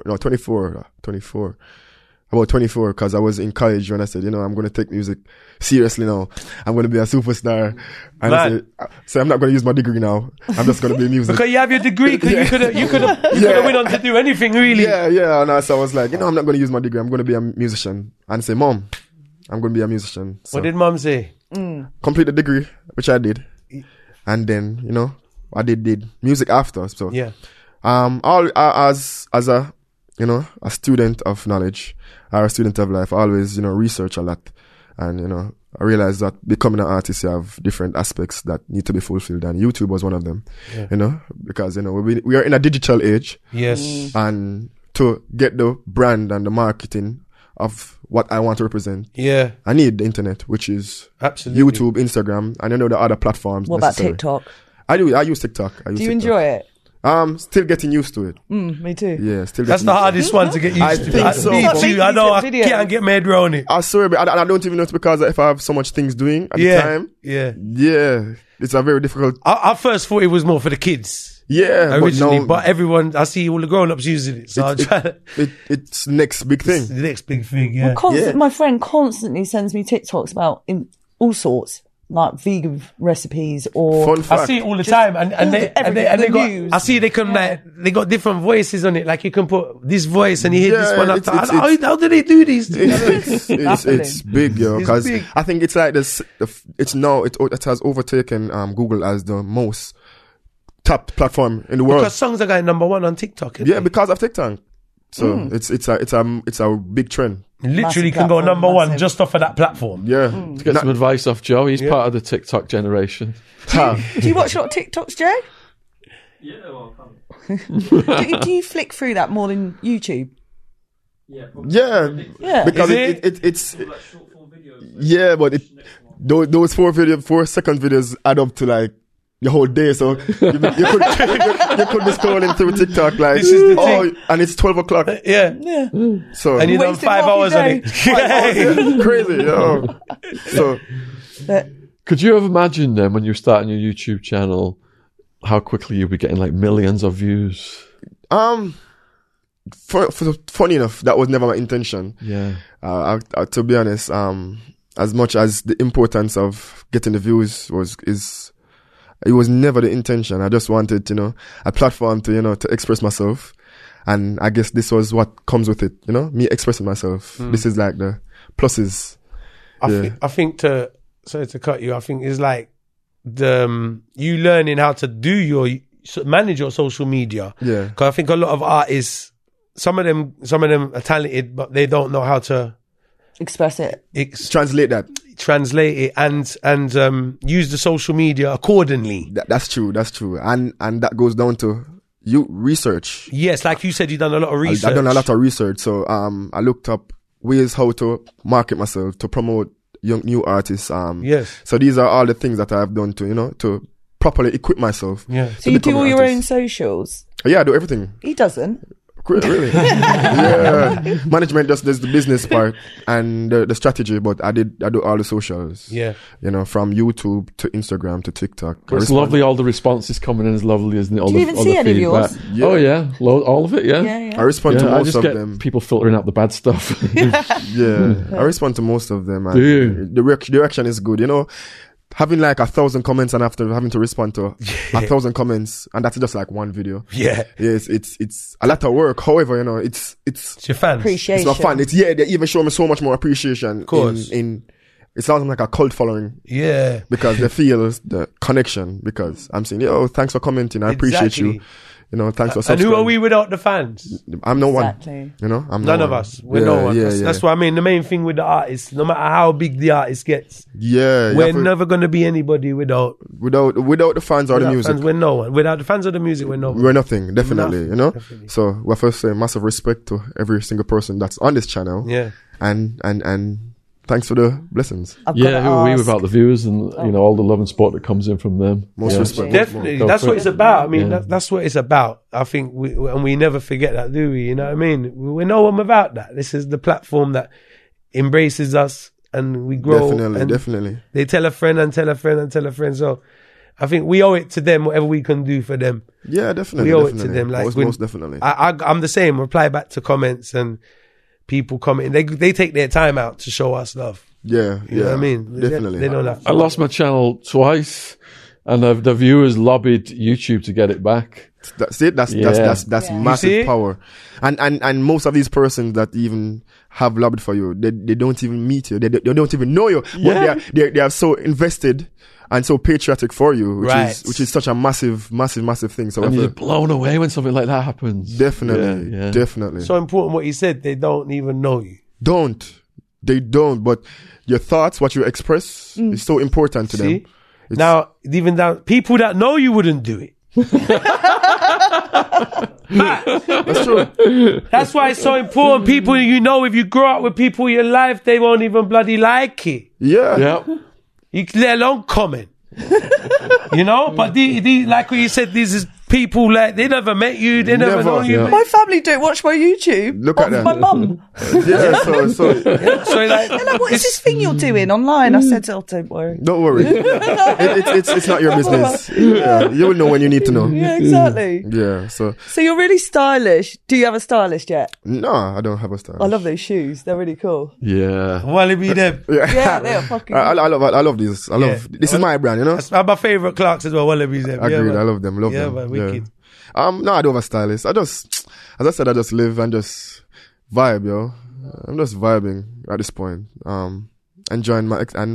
About 24, because I was in college when I said, you know, I'm going to take music seriously now. I'm going to be a superstar. And I said, so I'm not going to use my degree now. I'm just going to be music. Because you have your degree, because you could have went on to do anything, really. Yeah. And so I was like, you know, I'm not going to use my degree. I'm going to be a musician. And say, Mom, I'm going to be a musician. So what did Mom say? Complete the degree, which I did. And then, you know, I did music after. So yeah. As a, you know, a student of knowledge, or a student of life, I always, you know, research a lot and, you know, I realized that becoming an artist, you have different aspects that need to be fulfilled, and YouTube was one of them. Yeah. You know, because, you know, we are in a digital age. Yes. And to get the brand and the marketing of what I want to represent, I need the internet, which is absolutely YouTube, Instagram, and, you know, the other platforms. What about TikTok? I use TikTok. Do you enjoy it? Still getting used to it. Me too. Yeah, still. That's the hardest one to get used to. I think so. Me too. I know. I can't get mad around it. I swear, but I don't even know it's because if I have so much things doing at the time. Yeah. It's a very difficult. I first thought it was more for the kids. Yeah, originally, but everyone, I see all the grown-ups using it. So it's next big thing. It's the next big thing. Yeah. My friend constantly sends me TikToks about all sorts. Like vegan recipes or fun fact. I see it all the time, and they got. I see they got different voices on it. Like you can put this voice and you hear this one after. How do they do these things? It's big, yo. Because I think it's like this. It has overtaken Google as the most top platform in the world. Because songs are going number 1 on TikTok. Yeah, because of TikTok. So it's a big trend. Literally can go number 1 just off of that platform. Yeah. To get some advice off Joe, he's part of the TikTok generation. Do you watch a lot of TikToks, Joe? Yeah, well, I can't. do you flick through that more than YouTube? Yeah. Because it's but those 4-second videos add up to like your whole day, so you could be scrolling through TikTok like, this is the thing. And it's 12 o'clock. Yeah. So and you done 5 hours on it. Crazy, yo. So, could you have imagined then when you were starting your YouTube channel, how quickly you'd be getting like millions of views? Funny enough, that was never my intention. Yeah. To be honest, as much as the importance of getting the views it was never the intention. I just wanted, a platform to express myself. And I guess this was what comes with it, me expressing myself. This is like the pluses. I think sorry to cut you, I think it's like you learning how to manage your social media. Yeah. Because I think a lot of artists, some of them are talented, but they don't know how to express it. Translate it and use the social media accordingly. That's true. And that goes down to you research. Yes, like you said, you've done a lot of research. I've done a lot of research. So I looked up ways how to market myself, to promote new artists. Yes. So these are all the things that I've done to properly equip myself. Yeah. So you do all your own socials? Yeah, I do everything. He doesn't. Really? Yeah. Management just does the business part and the strategy, but I do all the socials. Yeah. From YouTube to Instagram to TikTok. It's lovely, all the responses coming in is lovely, isn't it? Do you even see any of yours? Yeah. Oh yeah, all of it, yeah. I respond to most of them. People filtering out the bad stuff. I respond to most of them. Do you? The reaction is good, having like 1,000 comments and after having to respond to 1,000 comments, and that's just like one video. Yeah. It's a lot of work. However, it's your fans. Appreciation. It's not fun. They even show me so much more appreciation. Of course. It sounds like a cult following. Yeah. Because they feel the connection, because I'm saying, thanks for commenting. I appreciate you. Thanks for subscribing. And who are we without the fans? I'm no one. Exactly. I'm none of us. We're no one. That's what I mean. The main thing with the artist, no matter how big the artist gets, we're never going to be anybody without the fans or the music. Fans, we're no one. Without the fans or the music, we're no one. We're nothing. Definitely. Definitely. So we're first saying massive respect to every single person that's on this channel. Yeah. And thanks for the blessings. Who are we without the viewers and all the love and support that comes in from them? Most respect. Definitely. That's what it's about. I mean, that's what it's about. I think we never forget that, do we? You know what I mean? We're no one without that. This is the platform that embraces us and we grow. Definitely. They tell a friend and tell a friend and tell a friend. So I think we owe it to them, whatever we can do for them. Yeah, definitely. We owe it to them. Like most definitely. I'm the same. Reply back to comments and people commenting. They take their time out to show us love. Yeah, you know what I mean? Definitely. They don't have to. I lost my channel twice, and the viewers lobbied YouTube to get it back. That's massive power. And most of these persons that even have lobbied for you, they don't even meet you. They don't even know you. But they are so invested and so patriotic for you, which is such a massive thing. So and you're blown away when something like that happens. Definitely. So important what you said. They don't even know you. They don't, but your thoughts, what you express, is so important to them. Now, even down people that know you wouldn't do it. That's true. That's why it's so important. People, you know, if you grow up with people in your life, they won't even bloody like it. Yeah. You let alone comment. You know, but like what you said, these is people like they never met you, they never know you. My family don't watch my YouTube. Look at that. My mum. Yeah, so like, they're like, what is this thing you're doing online? I said, oh, don't worry. Don't worry. It's not your business. Yeah, you will know when you need to know. Yeah, exactly. Yeah, so you're really stylish. Do you have a stylist yet? No, I don't have a stylist. I love those shoes. They're really cool. Yeah. Wallaby them. Yeah, they're fucking I love these. This is my brand, you know? That's my favourite Clarks as well, Wallabies them. Agreed, I love them. Yeah, man, wicked. No, I don't have a stylist. I just, as I said, I just live and just vibe, yo. I'm just vibing at this point. Enjoying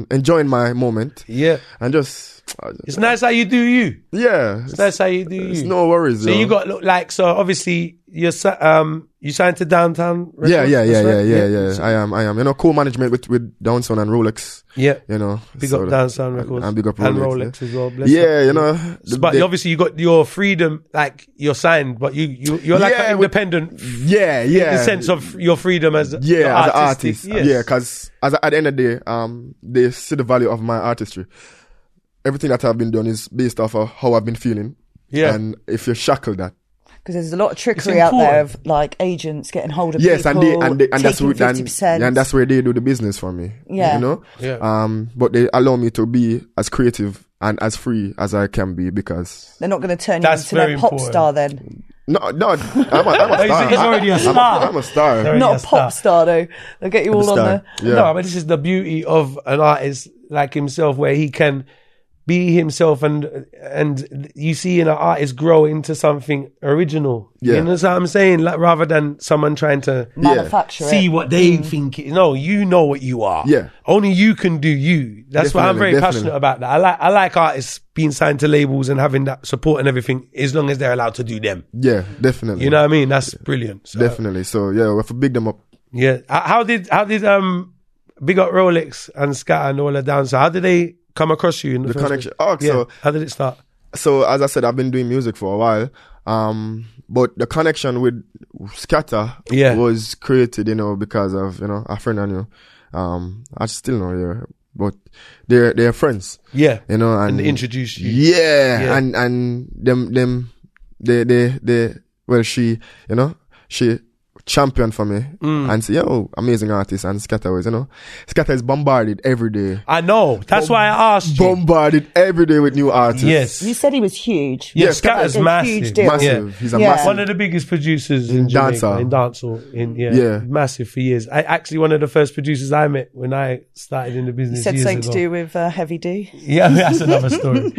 my moment. Yeah. And just... it's nice how you do you. Yeah. It's nice how you do you. It's no worries, So yo. you got, so obviously, you signed to Downtown Records? Yeah. I am. You know, co-management with Downtown and Rolex. Yeah. You know. Big up Downtown Records. And big up Rolex. And Rolex as well. Bless yeah, up. you know. But obviously you got your freedom, like you're signed, but you're like an independent. Yeah. In the sense of your freedom as as an artist. Yes. Yeah, because at the end of the day, they see the value of my artistry. Everything that I've been doing is based off of how I've been feeling. Yeah. And if you shackle that. Because there's a lot of trickery out there of like agents getting hold of people. And that's where 50%. And that's where they do the business for me. Yeah. You know? Yeah. But they allow me to be as creative and as free as I can be because they're not going to turn you into a pop star then. No, I'm a star. He's already a star. I'm a star. Not a pop star though. They'll get you all on there. Yeah. No, but this is the beauty of an artist like himself where he can be himself and you see an artist grow into something original. Yeah. You know what I'm saying? Like rather than someone trying to manufacture see what they think it. No, you know what you are. Yeah. Only you can do you. That's why I'm very passionate about that. I like artists being signed to labels and having that support and everything as long as they're allowed to do them. Yeah, definitely. You know what I mean? That's brilliant. So, definitely. So yeah, we have to big them up. Yeah. How did big up Rolex and Scatter and all that down? So how did they come across you in the connection? So how did it start? So as I said, I've been doing music for a while. But the connection with Scatter was created, you know, because of, you know, a friend I knew. I still know her, but they're friends. Yeah. You know, and they introduced you. Yeah. And she championed for me and say, yo, amazing artist. And Scatter was, you know, Scatter is bombarded every day. I know. That's why I asked you. Bombarded every day with new artists. Yes. You said he was huge. Yeah, Scatter's massive. Huge deal. Massive. Yeah. He's a massive. One of the biggest producers in Jamaica, in dancehall. Massive for years. Actually one of the first producers I met when I started in the business. You said years something ago. to do with Heavy D. Yeah, that's another story.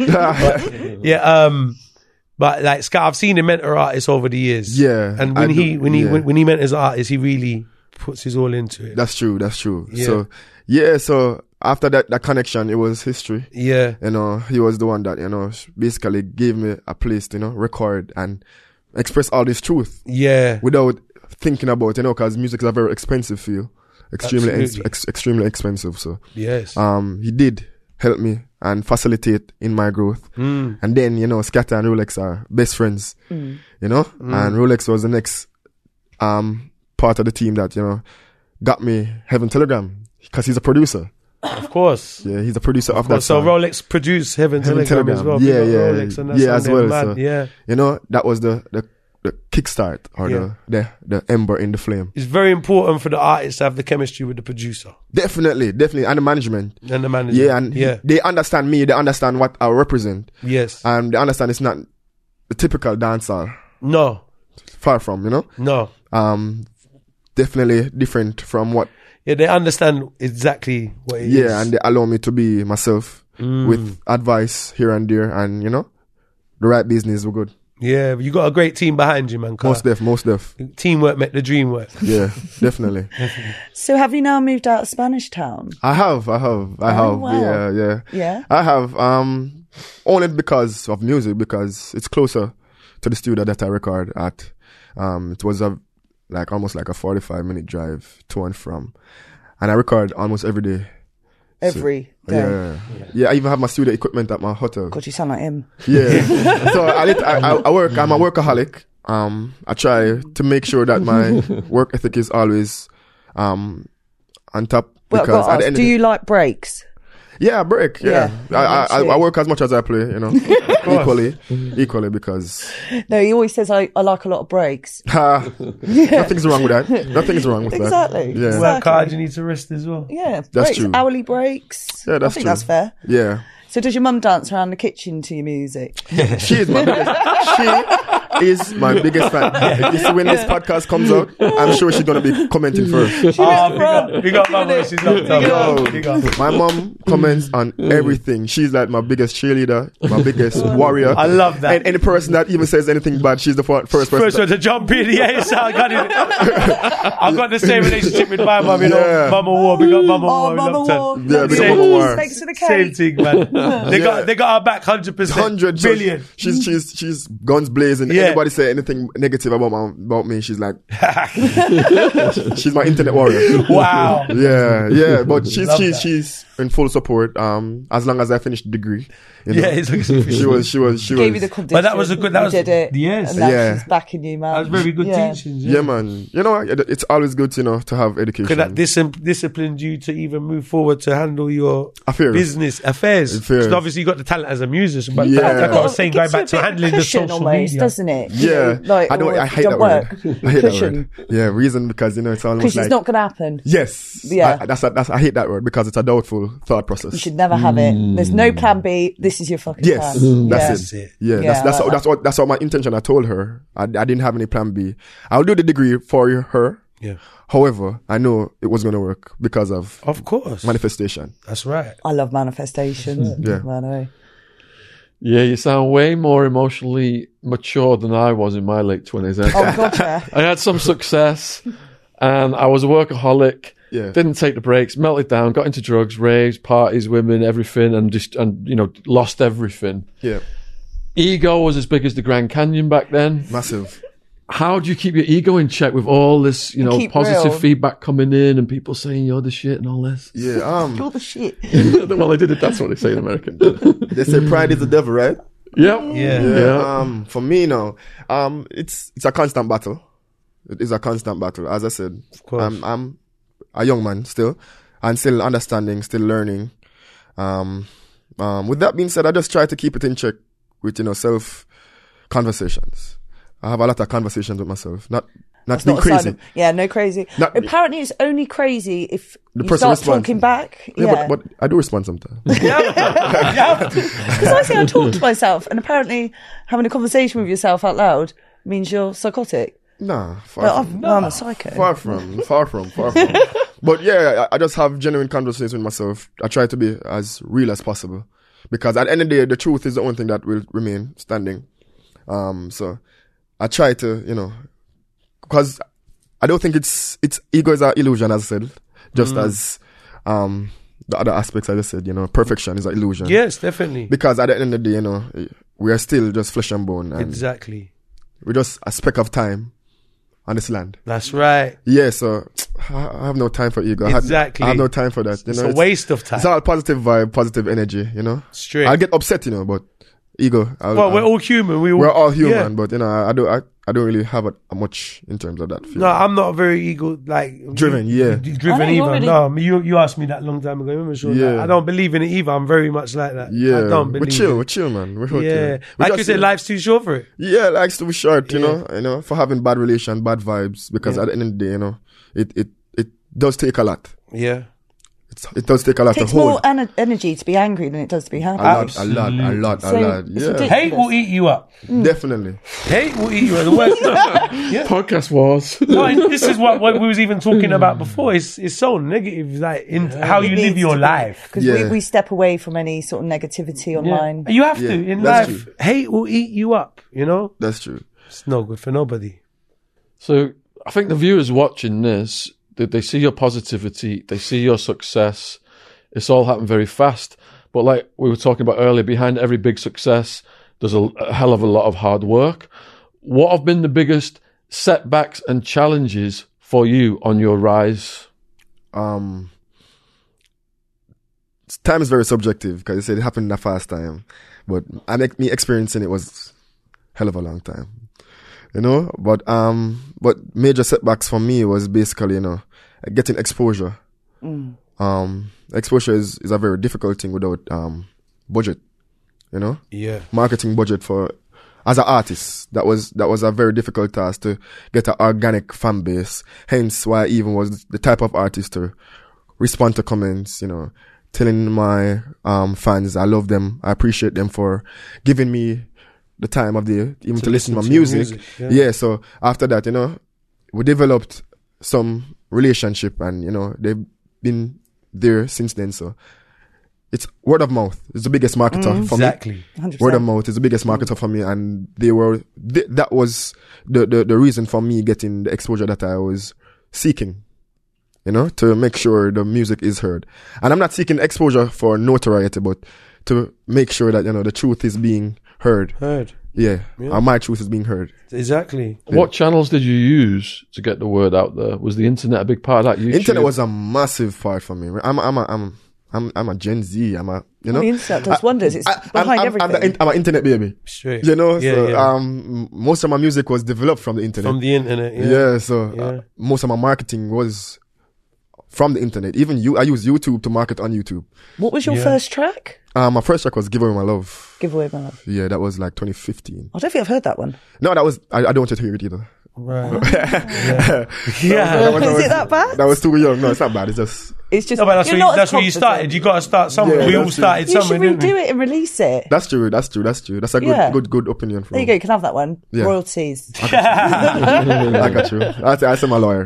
But like Scott, I've seen him mentor artists over the years. Yeah. And when he mentors artists, he really puts his all into it. That's true. Yeah. So after that connection, it was history. Yeah. You know, he was the one that, you know, basically gave me a place to, you know, record and express all this truth. Yeah. Without thinking about, you know, because music is a very expensive field. Extremely expensive. So yes. He did help me and facilitate in my growth. And then, you know, Scatter and Rolex are best friends, you know, and Rolex was the next part of the team that, you know, got me Heaven Telegram because he's a producer. Of course. Yeah, he's a producer of that song. So Rolex produced Heaven Telegram as well. Yeah. Rolex and as well. So, you know, that was the kickstart or the ember in the flame. It's very important for the artist to have the chemistry with the producer. Definitely. And the management. Yeah, and they understand me. They understand what I represent. Yes. And they understand it's not the typical dancer. No. Far from, you know? No. Definitely different from what... Yeah, they understand exactly what it is. Yeah, and they allow me to be myself with advice here and there, and, you know, the right business, we're good. Yeah, you got a great team behind you, man. Most def. Teamwork make the dream work. Yeah, definitely. So have you now moved out of Spanish Town? I have. Wow. Yeah. I have, only because of music, because it's closer to the studio that I record at. It was almost like a 45-minute drive to and from. and I record almost every day. Every day. Yeah. I even have my studio equipment at my hotel. God, you sound like him. Yeah. So I work. I'm a workaholic. I try to make sure that my work ethic is always on top. Because at the end do you like breaks? Yeah, I break. Yeah, I work as much as I play. You know, equally because. No, he always says I like a lot of breaks. Nothing's wrong with that. Nothing's wrong with that. Exactly. Yeah. Work hard, you need to rest as well. Yeah, that's breaks, true. Hourly breaks. Yeah, that's I think true. that's fair. Yeah. So does your mum dance around the kitchen to your music? She is my biggest fan. If you see when this podcast comes out, I'm sure she's gonna be commenting first. We got mama. She's locked up. My mom comments on everything. She's like my biggest cheerleader, my biggest warrior. I love that. And any person that even says anything bad, she's the first person. First one to jump in. Yeah, so I got it. I've got the same relationship with my mum. You know, Mama War. We got Mama War. Mama War. Yeah, we got Mama War. Thanks for the cake. Same thing, man. They got our back 100%. 100 billion. She's guns blazing. Yeah. Anybody say anything negative about me, she's like, she's my internet warrior. Wow. Yeah. But she's in full support. As long as I finished the degree. You know? Yeah, it's like she was. Gave you the condition. But that was a good. That was did it. Yes. And now she's backing you, man. That was very good teaching. Yeah, man. You know, it's always good, to have education. Could that disciplined you to even move forward to handle your business affairs? So obviously you got the talent as a musician, but like I was saying, going back to handling the social media, doesn't it? Yeah. Like, I hate that word. I hate that word. Yeah, reason because it's almost because it's not going to happen. Yes. Yeah. I hate that word because it's a doubtful thought process. You should never have it. There's no plan B. This is your fucking plan. That's it. Yeah, that's what my intention. I told her I didn't have any plan B. I'll do the degree for her. Yeah. However, I know it was going to work because of course, manifestation. That's right. I love manifestation. Yeah. Yeah, you sound way more emotionally mature than I was in my late 20s. Oh, gotcha. I had some success and I was a workaholic. Yeah. Didn't take the breaks, melted down, got into drugs, raves, parties, women, everything, and lost everything. Yeah. Ego was as big as the Grand Canyon back then. Massive. How do you keep your ego in check with all this, positive real. feedback coming in and people saying you're the shit and all this? Yeah. You're the shit. Well, I did it. That's what they say in America. They say pride is the devil, right? Yep. Yeah. For me now, it's a constant battle. It is a constant battle. As I said, of course. I'm a young man still, and still understanding, still learning. With that being said, I just try to keep it in check with self conversations. I have a lot of conversations with myself, not being crazy. No crazy. Apparently, it's only crazy if the you person start responds. talking back. Yeah, but I do respond sometimes. Because I say I talk to myself, and apparently having a conversation with yourself out loud means you're psychotic. Nah, I'm a psycho. Far from. But yeah, I just have genuine conversations with myself. I try to be as real as possible. Because at the end of the day, the truth is the only thing that will remain standing. So I try to, because I don't think it's ego is an illusion, as I said. Just as the other aspects I just said, perfection is an illusion. Yes, definitely. Because at the end of the day, we are still just flesh and bone. And exactly. We're just a speck of time on this land. That's right. Yeah, so I have no time for ego. Exactly. I have no time for that. It's a waste of time. It's all positive vibe, positive energy, Straight. I'll get upset, but ego. We're all human. We're all human, but I don't really have a much in terms of that feeling. No, I'm not very ego driven. Yeah, driven either. Really... No, you asked me that long time ago. Remember, sure. Yeah. I don't believe in it either. I'm very much like that. Yeah, I don't believe. We're chill, man. We're like you said, life's too short for it. Yeah, life's too short. You know, for having bad relations, bad vibes. Because at the end of the day, it does take a lot. Yeah. It does take a lot to hold. It takes more energy to be angry than it does to be happy. A lot. Yeah. Hate will eat you up. Definitely. Hate will eat you up. The worst. Podcast wars. No, this is what we was even talking about before. It's so negative, like in how you live your life. Because we step away from any sort of negativity online. You have to in life. True. Hate will eat you up. That's true. It's no good for nobody. So I think the viewers watching this, they see your positivity, they see your success. It's all happened very fast. But like we were talking about earlier, behind every big success, there's a hell of a lot of hard work. What have been the biggest setbacks and challenges for you on your rise? time is very subjective because you said it happened in a fast time, but me experiencing it was hell of a long time, you know. But major setbacks for me was basically, you know, getting exposure. Exposure is a very difficult thing without budget, you know. Yeah. Marketing budget as an artist, that was a very difficult task to get an organic fan base. Hence why I even was the type of artist to respond to comments, you know, telling my fans I love them, I appreciate them for giving me the time of the year, even to listen to my music. Yeah, so after that, you know, we developed some relationship, and, you know, they've been there since then. So it's word of mouth. It's the biggest marketer for me. 100%. Word of mouth is the biggest marketer for me, and that was the reason for me getting the exposure that I was seeking, you know, to make sure the music is heard. And I'm not seeking exposure for notoriety, but to make sure that, you know, the truth is being heard. Yeah. And my truth is being heard. Exactly. What channels did you use to get the word out there? Was the internet a big part of that? YouTube? Internet was a massive part for me. I'm a Gen Z. You know, the internet does wonders. It's behind everything. I'm an internet baby. Straight. You know, Yeah. most of my music was developed from the internet. From the internet. Most of my marketing was from the internet. Even I use YouTube to market on YouTube. What was your first track? My first track was "Give Away My Love." Give Away My Love. Yeah, that was like 2015. I don't think I've heard that one. No, that was. I don't want you to hear it either. Right. Is it that bad? That was too young. No, it's not bad. It's just. No, but that's where you started. You got to start somewhere. Yeah, we all started You somewhere. should redo it and release it. That's true. That's a good opinion. There you go. You can have that one. Yeah. Royalties. I got you. I said my lawyer.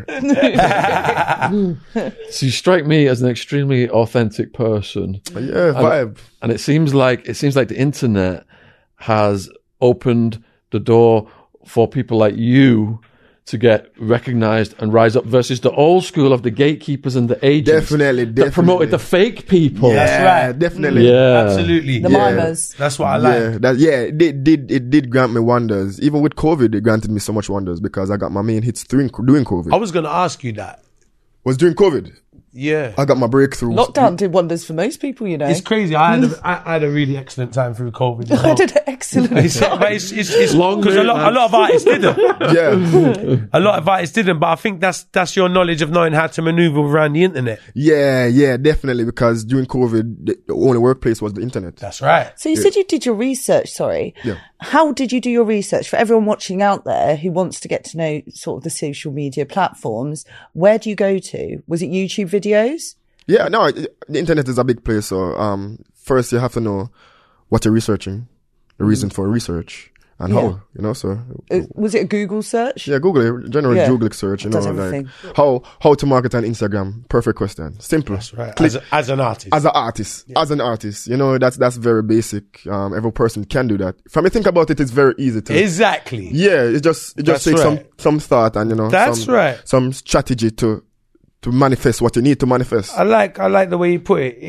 So you strike me as an extremely authentic person. Yeah, vibe. And it seems like the internet has opened the door for people like you to get recognized and rise up versus the old school of the gatekeepers and the agents that promoted the fake people. Yeah, that's right. Definitely. Yeah. Absolutely. The mimers. That's what I like. It did grant me wonders. Even with COVID, it granted me so much wonders because I got my main hits during COVID. I was going to ask you that. Was during COVID. Yeah. I got my breakthrough. Lockdown did wonders for most people, you know. It's crazy. I had a really excellent time through COVID. I did excellent. It's long because a lot of artists didn't. Yeah. A lot of artists didn't, but I think that's your knowledge of knowing how to maneuver around the internet. Yeah, definitely. Because during COVID, the only workplace was the internet. That's right. So you said you did your research, sorry. Yeah. How did you do your research? For everyone watching out there who wants to get to know sort of the social media platforms, where do you go to? Was it YouTube videos? Yeah, no, the internet is a big place. So first you have to know what you're researching, the reason for research, and how, you know. So was it a Google search? Yeah, general Google search, you know, like how to market on Instagram. Perfect question. Simple. That's right. As an artist. As an artist, you know, that's very basic. Every person can do that. From you think about it, it's very easy to. Exactly. Yeah, it just takes some thought and, you know, some strategy to manifest what you need to manifest. I like the way you put it.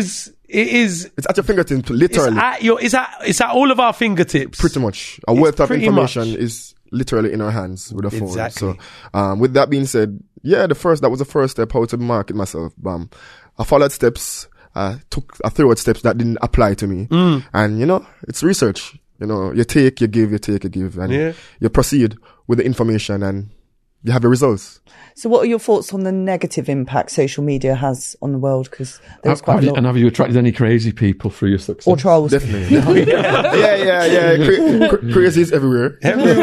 It's at your fingertips, literally. It's at all of our fingertips. Pretty much. A wealth of information is literally in our hands with a phone. Exactly. So, with that being said, that was the first step, how to market myself. I followed steps, took a third steps that didn't apply to me. And, you know, it's research. You know, you take, you give, and you proceed with the information and you have the results. So what are your thoughts on the negative impact social media has on the world? Because there's quite a lot. And have you attracted any crazy people through your success? Or trolls? Definitely. Yeah. Crazy is everywhere.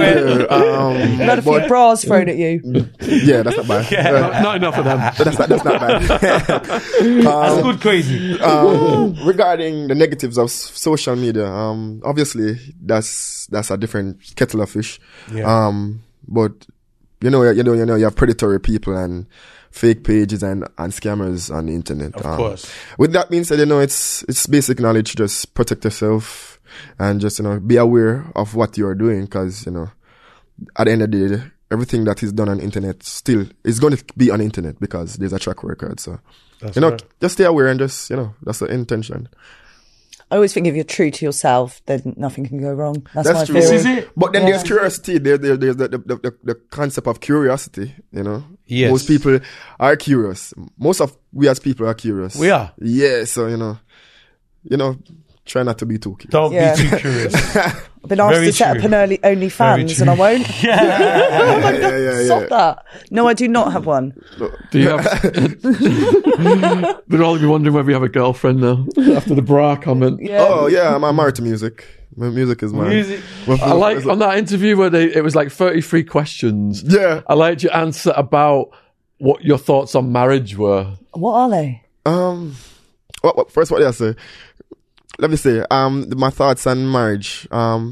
Had a few bras thrown at you. Yeah, that's not bad. Not enough of them. That's not bad. That's good crazy. Regarding the negatives of social media, obviously that's a different kettle of fish. Yeah. But you know, you have predatory people and fake pages and scammers on the internet. Of course. With that being said, you know, it's basic knowledge. Just protect yourself and just, you know, be aware of what you're doing. Cause, you know, at the end of the day, everything that is done on the internet still is going to be on the internet because there's a track record. So, just stay aware and just, you know, that's the intention. I always think if you're true to yourself, then nothing can go wrong. That's my true. theory. But then there's curiosity. There's the concept of curiosity, you know? Yes. Most people are curious. Most of we as people are curious. We are. Yeah, so, you know, try not to be too curious. Don't be too curious. I've been asked to set up an early OnlyFans and I won't. Yeah. Stop that. No, I do not have one. Do you have? They'll all be wondering whether you have a girlfriend now after the bra comment. Yeah. Oh yeah, I'm married to music. My music is mine. I like on that interview where it was like 33 questions. Yeah, I liked your answer about what your thoughts on marriage were. What are they? First, what did I say? Let me say, my thoughts on marriage.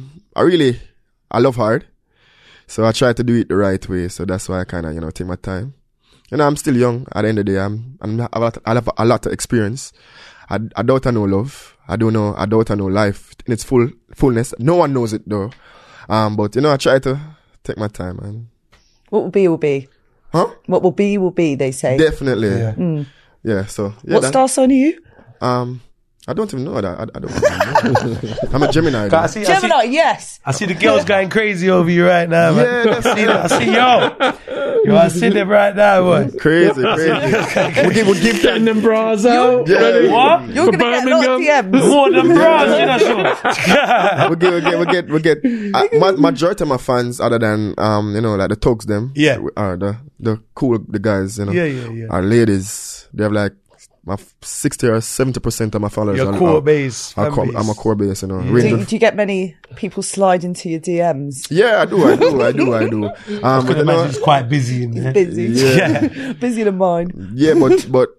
I love hard, so I try to do it the right way. So that's why I kind of, take my time. I'm still young. At the end of the day, I have a lot of experience. I doubt I know love. I doubt I know life in its fullness. No one knows it though. But I try to take my time, man. What will be, will be. Huh? What will be, they say. Definitely. Yeah. So. Yeah, what star sign are you? I don't even know that. I don't even know. I'm a Gemini. Gemini, yes. I see the girls going crazy over you right now, man. Yeah, that's I see yo. I see them right now, boy. Crazy. we'll give getting them bras out. Yeah. Ready? What? You're going to get a lot of DMs. More than bras, we get majority of my fans, other than like the thugs, them. Yeah. Are the cool guys, Yeah. Are ladies. They have like my 60 or 70% of my followers. Your core base. I'm a core base, Do you get many people slide into your DMs? Yeah, I do. He's quite busy in there. Busy. Yeah. Busier than mine. Yeah, but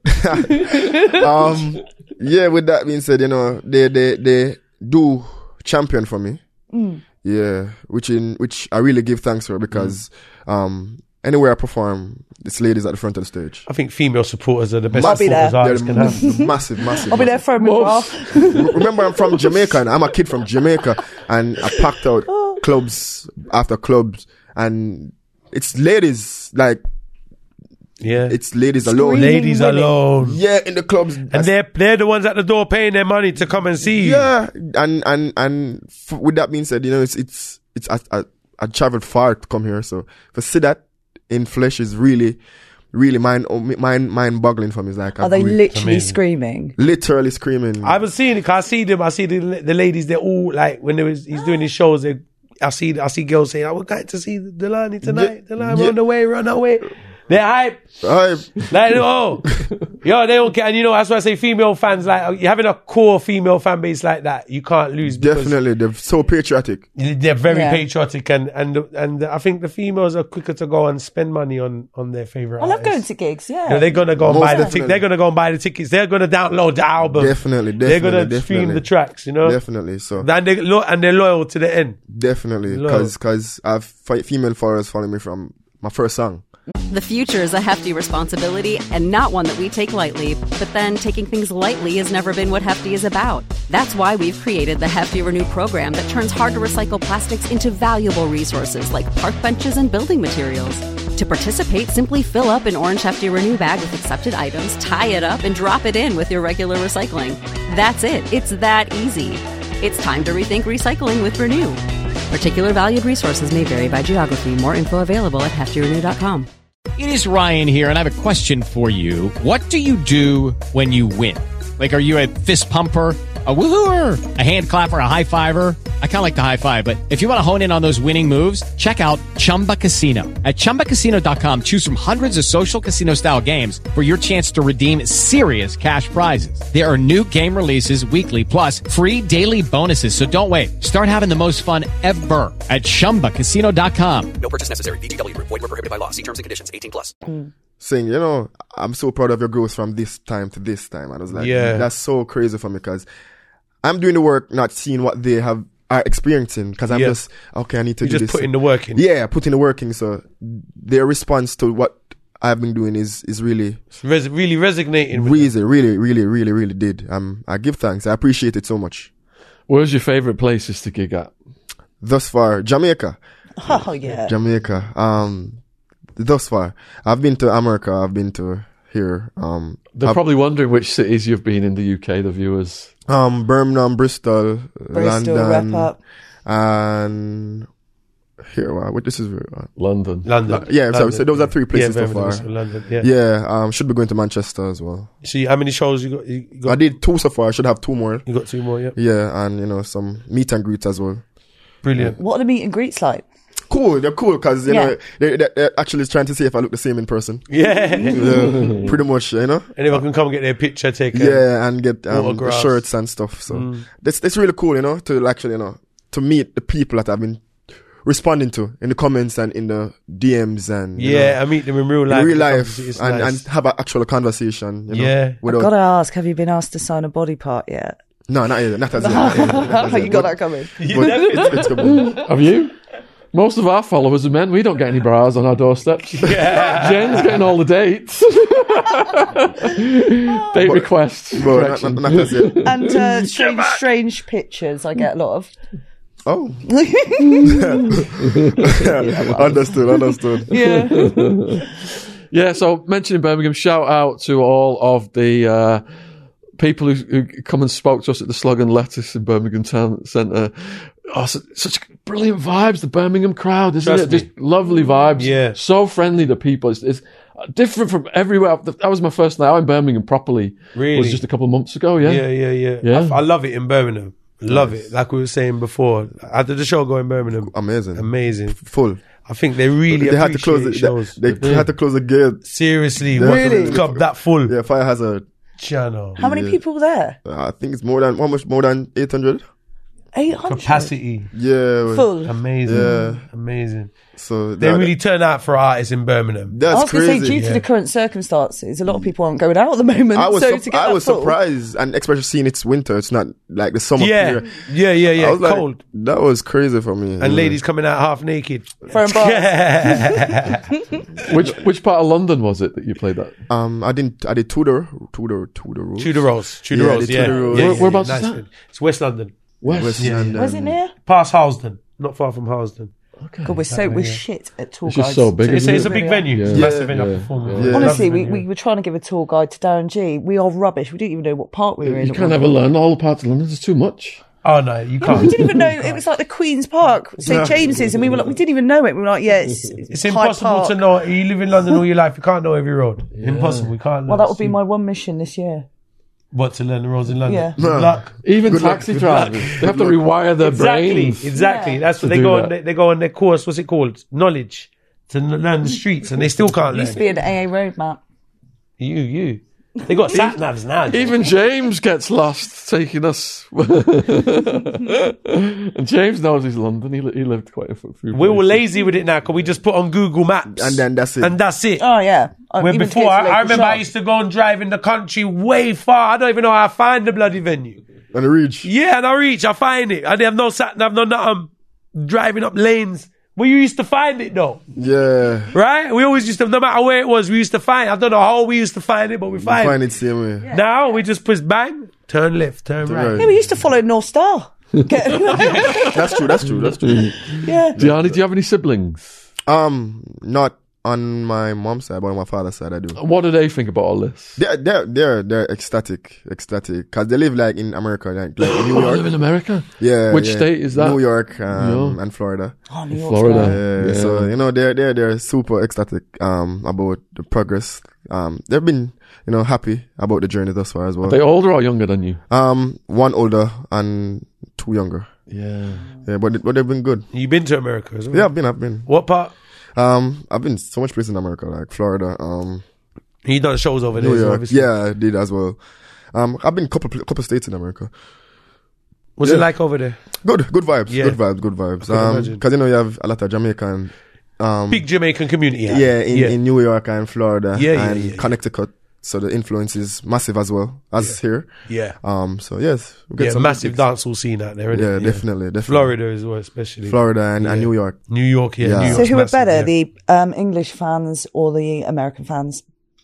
with that being said, they do champion for me. Yeah, which I really give thanks for, because anywhere I perform, this lady's at the front of the stage. I think female supporters are the best supporters artists can have. Massive. I'll be there for a minute. Remember, I'm from Jamaica, and I'm a kid from Jamaica, and I packed out clubs after clubs, and it's ladies, like, it's ladies alone. Ladies alone. Yeah, in the clubs. And they're the ones at the door paying their money to come and see you. Yeah, and with that being said, it's I traveled far to come here, so to see that in flesh is really, really mind-boggling for me. It's like, are they literally screaming? Literally screaming. I was seeing it, 'cause I see them. I see the ladies. They're all like, when he's doing his shows. I see girls saying, "We're going to see Delani tonight. Delani, run away." They're hype. Like, they don't care. And that's why I say female fans, like, having a core female fan base like that, you can't lose. Definitely, they're so patriotic. They're very patriotic, and I think the females are quicker to go and spend money on their favorite. I love going to gigs. Yeah, they're gonna go and buy the tickets. They're gonna go and buy the tickets. They're gonna download the album. Definitely. They're gonna stream the tracks. Definitely. So and they're loyal to the end. Definitely, because I've female followers following me from my first song. The future is a hefty responsibility and not one that we take lightly. But then taking things lightly has never been what Hefty is about. That's why we've created the Hefty Renew program that turns hard to recycle plastics into valuable resources like park benches and building materials. To participate, simply fill up an orange Hefty Renew bag with accepted items, tie it up, and drop it in with your regular recycling. That's it. It's that easy. It's time to rethink recycling with Renew. Particular valued resources may vary by geography. More info available at heftyrenew.com. It is Ryan here, and I have a question for you. What do you do when you win? Like, are you a fist pumper, a woohooer, a hand clapper, a high fiver? I kind of like the high five, but if you want to hone in on those winning moves, check out Chumba Casino. At ChumbaCasino.com, choose from hundreds of social casino-style games for your chance to redeem serious cash prizes. There are new game releases weekly, plus free daily bonuses. So don't wait. Start having the most fun ever at ChumbaCasino.com. No purchase necessary. VGW. Void where prohibited by law. See terms and conditions. 18+. Saying, I'm so proud of your growth from this time to this time. And I was like, that's so crazy for me, because I'm doing the work, not seeing what they are experiencing, because I'm just, I need to do this. You just putting the work in. Yeah, putting the work in. So their response to what I've been doing is really... really resonating with really did. I give thanks. I appreciate it so much. Where's your favourite places to gig at? Thus far, Jamaica. Oh, yeah. Jamaica. Thus far. I've been to America. I've been to here. They're probably wondering which cities you've been in the UK, the viewers. Birmingham, Bristol, Bristol, London, wrap up. and here. What this is London. Yeah, London. so those are 3 places so Birmingham, far. Bristol, London. Should be going to Manchester as well. See, how many shows you got? I did 2 so far. I should have 2 more. You got 2 more, yeah. Yeah, and some meet and greets as well. Brilliant. What are the meet and greets like? Cool, they're cool because know they're actually trying to see if I look the same in person. Yeah, pretty much, And if I can come and get their picture taken. Yeah, and get the shirts and stuff. So that's really cool, to actually to meet the people that I've been responding to in the comments and in the DMs and I meet them in real life. And have an actual conversation. I've got to ask: have you been asked to sign a body part yet? No, not yet. Not as yet. You got that coming. It's coming. Have you? Most of our followers are men. We don't get any bras on our doorsteps. Jen's getting all the dates. Date requests. Not as yet. And strange pictures I get a lot of. Oh. Understood. Yeah. Yeah, so mentioning Birmingham, shout out to all of the people who come and spoke to us at the Slug and Lettuce in Birmingham Town Centre. Oh, such brilliant vibes, the Birmingham crowd, isn't it? Just lovely vibes. Yeah. So friendly to people. It's different from everywhere. That was my first night out in Birmingham properly. Really? Was just a couple of months ago, yeah. Yeah. I love it in Birmingham. Love it. Like we were saying before. I did the show go in Birmingham. Amazing. Full. I think they really had to close the shows. They had to close the gate. Seriously. Really? The club that full. Yeah, Fire has a channel. How many people were there? I think it's almost more than 800. 800? Capacity. Yeah. Full. Amazing. Yeah. Amazing. So they really turn out for artists in Birmingham. That's I was going to crazy. say, due to the current circumstances, a lot of people aren't going out at the moment. I was full, surprised, and especially seeing it's winter. It's not like the summer period. Yeah. I was cold. That was crazy for me. And ladies coming out half naked. Throwing bars. Which part of London was it that you played that? I did Tudor Road. Tudor Road. Whereabouts is that? It's West London. West London. Was it near? Past Halsden. Not far from Halsden. Okay. God, we're shit at tour It's guides. just so big. It's a big venue. Yeah. Massive venue. Honestly, we were trying to give a tour guide to Darren G. We are rubbish. We didn't even know what part we were in. You can't ever learn all the parts of London. There's too much. Oh no, you can't. We didn't even know it was like the Queen's Park, St James's, and we were like, we didn't even know it. We were like, yeah, it's impossible to know. You live in London all your life, you can't know every road. Impossible. We can't. Well, that would be my one mission this year. What, to learn the roads in London? Yeah. Good luck. Even taxi drivers, they have to rewire their brains. Exactly. That's what they go on. They go on their course. What's it called? Knowledge to learn the streets, and they still can't learn. Used to be an AA roadmap. You. They got sat navs now. Even James gets lost taking us. And James knows he's London. He lived quite a few places. We're all lazy with it now because we just put on Google Maps. And then that's it. Oh, yeah. When before, I remember I used to go and drive in the country way far. I don't even know how I find the bloody venue. And I reach. Yeah, and I find it. I have no sat nav, no nothing. Driving up lanes. Well, you used to find it though. Yeah. Right? We always used to, no matter where it was, we used to find it. I don't know how we used to find it, but we find it same way. Yeah. Now we just push bang, turn left, turn right. Yeah, we used to follow North Star. That's true. Yeah. Diani, do you have any siblings? Not on my mom's side, but on my father's side, I do. What do they think about all this? They're ecstatic, because they live like in America, like in New York. They live in America? Yeah. Which state is that? New York and Florida. Oh, New York. Florida. Yeah. So they're super ecstatic about the progress. They've been happy about the journey thus far as well. Are they older or younger than you? One older and 2 younger. Yeah. Yeah, but they've been good. You been to America as well? Yeah, I've been. What part? I've been so much places in America, like Florida. You done shows over there, New York. obviously. Yeah, I did as well. I've been couple states in America. What's it like over there? Good vibes. Yeah. Good vibes. Because you have a lot of Jamaican. Big Jamaican community. In New York and Florida and Connecticut. So the influence is massive as well as here. Yeah. So yes, we get some massive dancehall scene out there. Isn't it? Definitely. Florida as well, especially. Florida and New York. New York. New so York's who are massive, better, the English fans or the American fans?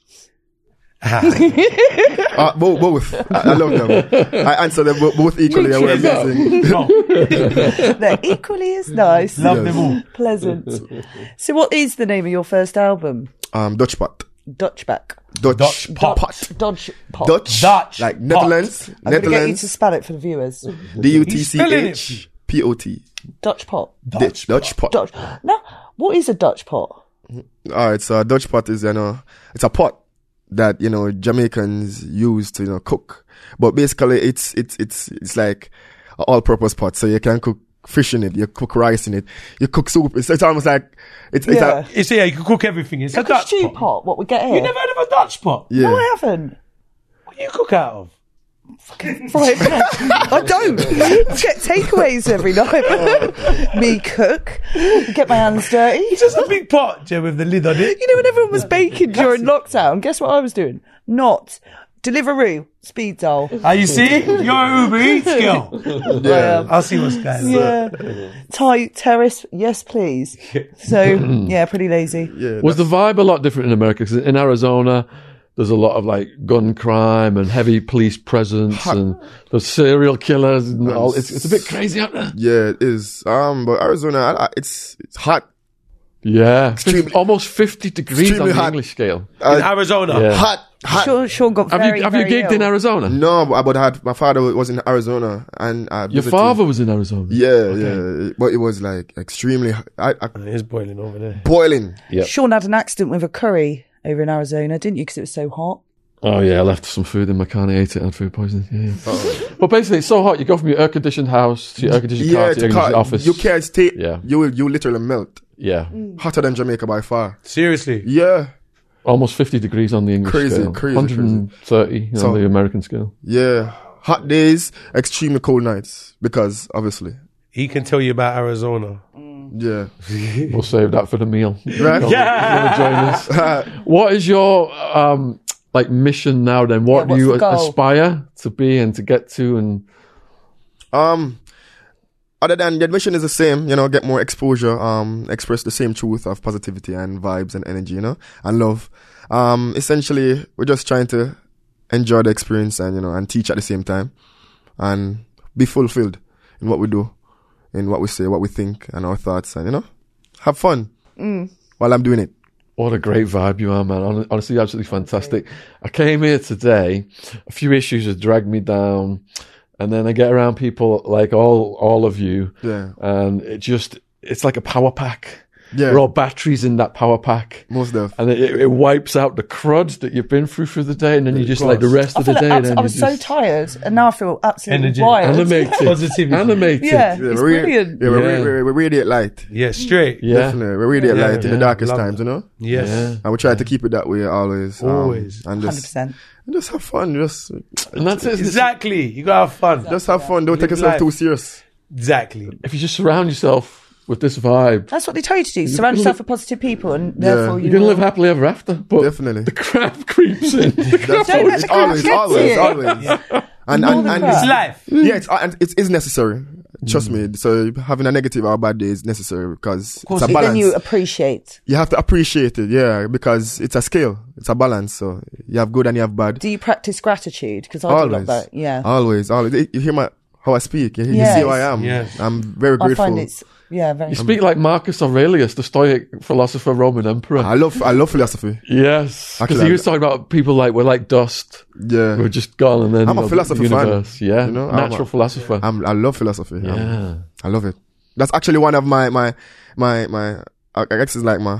Both. I love them. I answer them both equally. They're equally as nice. Love them all. Pleasant. So what is the name of your first album? Dutch Pot. Dutchback. Dutch pot. Dutch pot. Dutch. Like Netherlands. I'm going to get you Netherlands. to spell it for the viewers. DUTCHPOT. Dutch pot. Dutch pot. Dutch. Now, what is a Dutch pot? It's a Dutch pot is, it's a pot that, Jamaicans use to, cook. But basically it's like an all-purpose pot. So you can cook fish in it, you cook rice in it, you cook soup. It's almost like, you can cook everything. It's a Dutch stew pot, what we get here. You never heard of a Dutch pot? Yeah. No, I haven't. What do you cook out of? Right, I don't. Get takeaways every night. Me cook, get my hands dirty. It's just a big pot, Joe, with the lid on it. You know, when everyone was baking during lockdown, guess what I was doing? Not Deliveroo, speed dial. You see? You're a Uber Eats girl. Yeah. I'll see what's going on. Yeah. Thai terrace, yes please. So, yeah, pretty lazy. Yeah, Was the vibe a lot different in America? Because in Arizona, there's a lot of like gun crime and heavy police presence and there's serial killers and all. It's a bit crazy out there. Yeah, it is. But Arizona, it's hot. Yeah. Almost 50 degrees on the hot. English scale. In Arizona? Yeah. Hot. Sean got Have very, you very gigged in ill. Arizona? No, but my father was in Arizona and I Your visited. father was in Arizona? Yeah. But it was like extremely hot. It's boiling over there. Boiling. Yep. Sean had an accident with a curry over in Arizona, didn't you? Because it was so hot. Oh yeah, I left some food in my car and I ate it. I had food poisoning. Yeah. But basically, it's so hot. You go from your air-conditioned house to your air-conditioned car to your air-conditioned office. You can't stay. Yeah. You literally melt. Yeah. Hotter than Jamaica by far. Seriously? Yeah. Almost 50 degrees on the English scale. Crazy. 130 on the American scale. Yeah. Hot days, extremely cold nights. Because, obviously. He can tell you about Arizona. Yeah. We'll save that for the meal. Right? Yeah. Join us. What is your mission now then? What do you aspire to be and to get to? And other than the admission is the same, get more exposure, express the same truth of positivity and vibes and energy, and love. Essentially, we're just trying to enjoy the experience and, and teach at the same time and be fulfilled in what we do, in what we say, what we think and our thoughts and, have fun while I'm doing it. What a great vibe you are, man. Honestly, absolutely fantastic. I came here today, a few issues have dragged me down. And then I get around people like all of you. Yeah. And it's like a power pack. Yeah. We're all batteries in that power pack. Most of. And it wipes out the crud that you've been through the day. And then you just like the rest of the day. I was so tired and now I feel absolutely wild. Animated. Positivity. Animated. Yeah, it's brilliant. Yeah, we radiate light. Yeah, straight. Yeah. Definitely. We radiate light in the darkest times, Yes. Yeah. And we try to keep it that way always. Always. And 100%. Just have fun. And that's it. Exactly. You gotta have fun. Just have fun. Don't take yourself too serious. Exactly. If you just surround yourself with this vibe. That's what they tell you to do. Surround yourself with positive people and therefore you're going to live happily ever after. But definitely. The crap creeps in. It's always. And it's life. Yeah, it's necessary. Trust me. So having a negative or a bad day is necessary because it's a balance. Then you appreciate. You have to appreciate it, yeah, because it's a scale. It's a balance. So you have good and you have bad. Do you practice gratitude? Because I do love that. Yeah. Always. You hear how I speak. You see who I am. Yes. I'm very grateful. I find it's very. You speak like Marcus Aurelius, the Stoic philosopher, Roman emperor. I love philosophy. Yes, because he was talking about people we're like dust. Yeah, we're just gone, and then I'm a philosophy fan. Yeah, natural philosopher. I love philosophy. Yeah, I love it. That's actually one of my I guess it's like my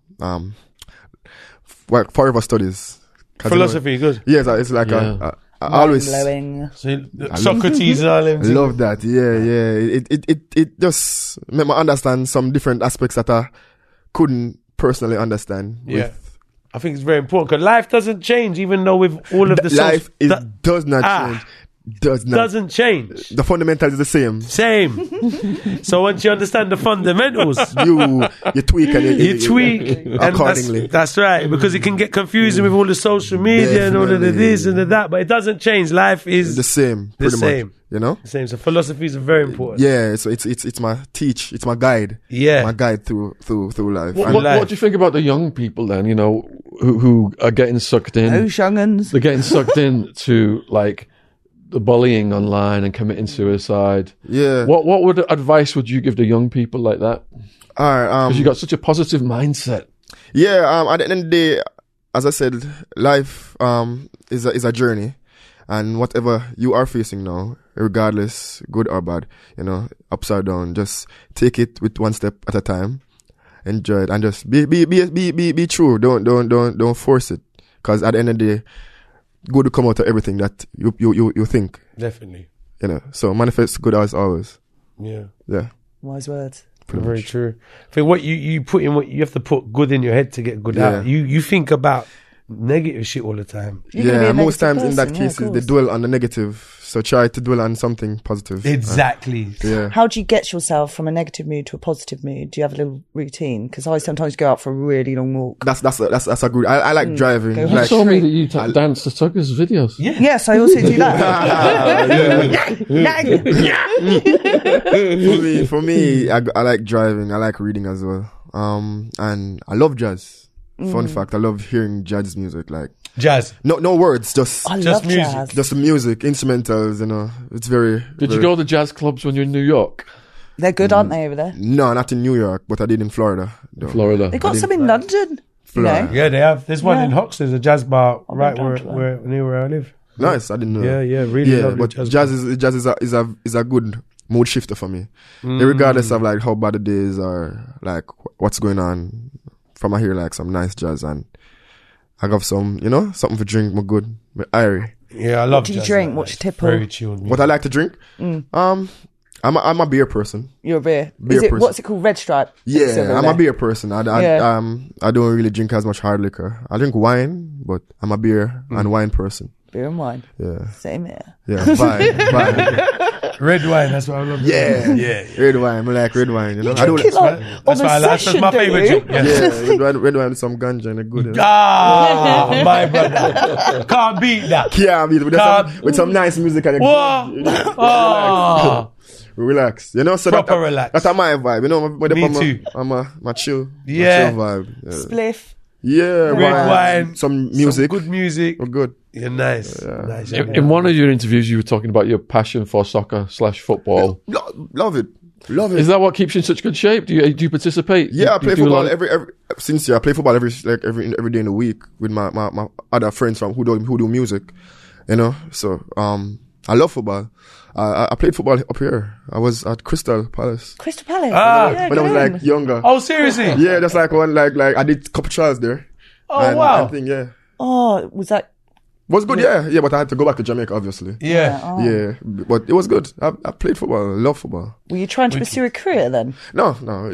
forever studies. Philosophy, good. Yes, it's like I always Socrates and all them. I love that. Yeah. It just made me understand some different aspects that I couldn't personally understand. Yeah. I think it's very important because life doesn't change, even though with all of the life does not change. Doesn't change. The fundamentals is the same. So once you understand the fundamentals, you tweak and you tweak accordingly. That's right, because it can get confusing with all the social media and all of the this and the that, but it doesn't change. Life is the same. The same. Much, the same. So philosophy is very important. Yeah, so it's my it's my guide. Yeah, my guide through life. What do you think about the young people then? Who are getting sucked in? Those young'uns. They're getting sucked in to like the bullying online and committing suicide. Yeah. What advice would you give the young people like that? All right. Because you got such a positive mindset. Yeah. At the end of the day, as I said, life is a journey, and whatever you are facing now, regardless, good or bad, you know, ups or down, just take it with one step at a time, enjoy it, and just be true. Don't force it, because at the end of the day, good will come out of everything that you think. Definitely. You know, so manifest good as always. Yeah. Yeah. Wise words. Very true. I think what you put in, what you have to put good in your head to get good out. You think about negative shit all the time. Yeah, most times in that case, they dwell on the negative. So try to dwell on something positive. Exactly. Yeah. How do you get yourself from a negative mood to a positive mood? Do you have a little routine? Because I sometimes go out for a really long walk. That's a good. I like driving. You Like, told me that you dance to Tugger's videos. Yeah. Yes, I also do that. for me, I like driving. I like reading as well. And I love jazz. Fun fact, I love hearing jazz music. Like jazz. No words, just music. Jazz. Just the music, instrumentals. You know, it's very. Did you go to jazz clubs when you're in New York? They're good, aren't they, over there? No, not in New York, but I did in Florida. Though. Florida. They got some in London. Florida. You know? Yeah, they have. There's one in Hoxton, a jazz bar right down to near where I live. Nice, I didn't know. Yeah, really. Yeah, lovely but jazz is a good mood shifter for me, regardless of like how bad the days are, like what's going on. From I hear like some nice jazz and I got some, you know, something for drink, my good, my Irie. Yeah, I love. What do you drink? What's your tipple? Very chilled. What I like to drink? I'm a beer person. You're a beer. Person. What's it called? Red Stripe. Yeah, I'm a beer person. I don't really drink as much hard liquor. I drink wine, but I'm a beer and wine person. Beer and wine. Yeah. Same here. Yeah, vibe. Red wine, that's what I love. Yeah. Red wine. I like red wine, you know. I don't like that's why I like. That's my favorite drink. Yeah, red wine with some ganja and a good. My brother. Can't beat that. Can't beat it. With some nice music and relax. You know, so proper relax. That's my vibe. You know, Me too. I'm my chill. Yeah. My chill vibe. Yeah. Spliff. Yeah, red wine. Some music. Some good music. Oh, good. Yeah, nice. Nice. In one of your interviews, you were talking about your passion for soccer/football. Love it. Is that what keeps you in such good shape? Do you participate? Yeah, I play football every I play football every day in the week with my other friends who do music. You know, so I love football. I played football up here. I was at Crystal Palace. Crystal Palace. When I was like younger. Oh, seriously? Yeah, that's like one like I did a couple trials there. Oh, wow. Yeah. Oh, was that? Was good, yeah, but I had to go back to Jamaica, obviously. Yeah. But it was good. I played football. I love football. Were you trying to pursue a career then? No.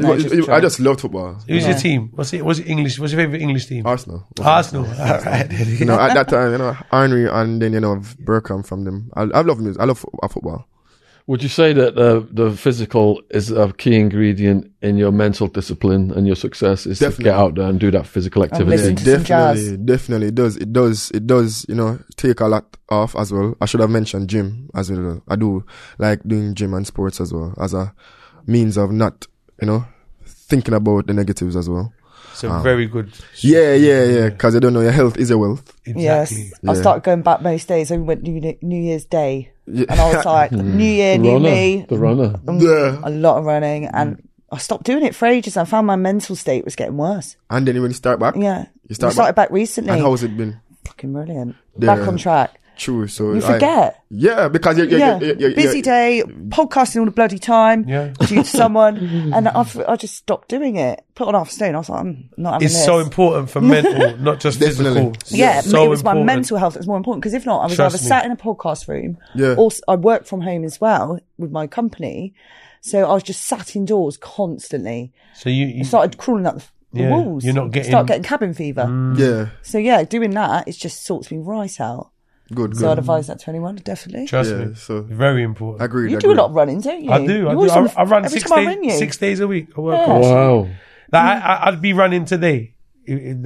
I just loved football. Who's your team? What's it English? What's your favourite English team? Arsenal. All right. You know, at that time, you know, Henry and then, you know, Bergkamp from them. I love music. I love football. Would you say that the physical is a key ingredient in your mental discipline and your success is to get out there and do that physical activity? Definitely. It does, you know, take a lot off as well. I should have mentioned gym as well. I do like doing gym and sports as well as a means of not, you know, thinking about the negatives as well. So very good. Yeah. Because you don't know your health is your wealth. Exactly. Yes. I started going back most days. I went New Year's Day. Yeah. And I was like, New Year, new me. The runner. Yeah. A lot of running. And I stopped doing it for ages. I found my mental state was getting worse. And then when you start back? Yeah. You started back recently. And how has it been? Fucking brilliant. Back on track. True. So you forget. Because you're busy day, podcasting all the bloody time due to someone, and I just stopped doing it. Put on half a stone. I was like, I'm not having this. It's so important for mental, not just physical. Yeah, so it was important. my mental health that was more important, because if not, I was either sat in a podcast room, or I work from home as well with my company, so I was just sat indoors constantly. So you started crawling up the walls. You're not start getting cabin fever. Yeah. So doing that, it just sorts me right out. Good. So I'd advise that to anyone, definitely. Trust me. So very important. Agreed. You do a lot of running, don't you? I do. I run 6 days a week. I work hard. Wow. Like, I'd be running today. If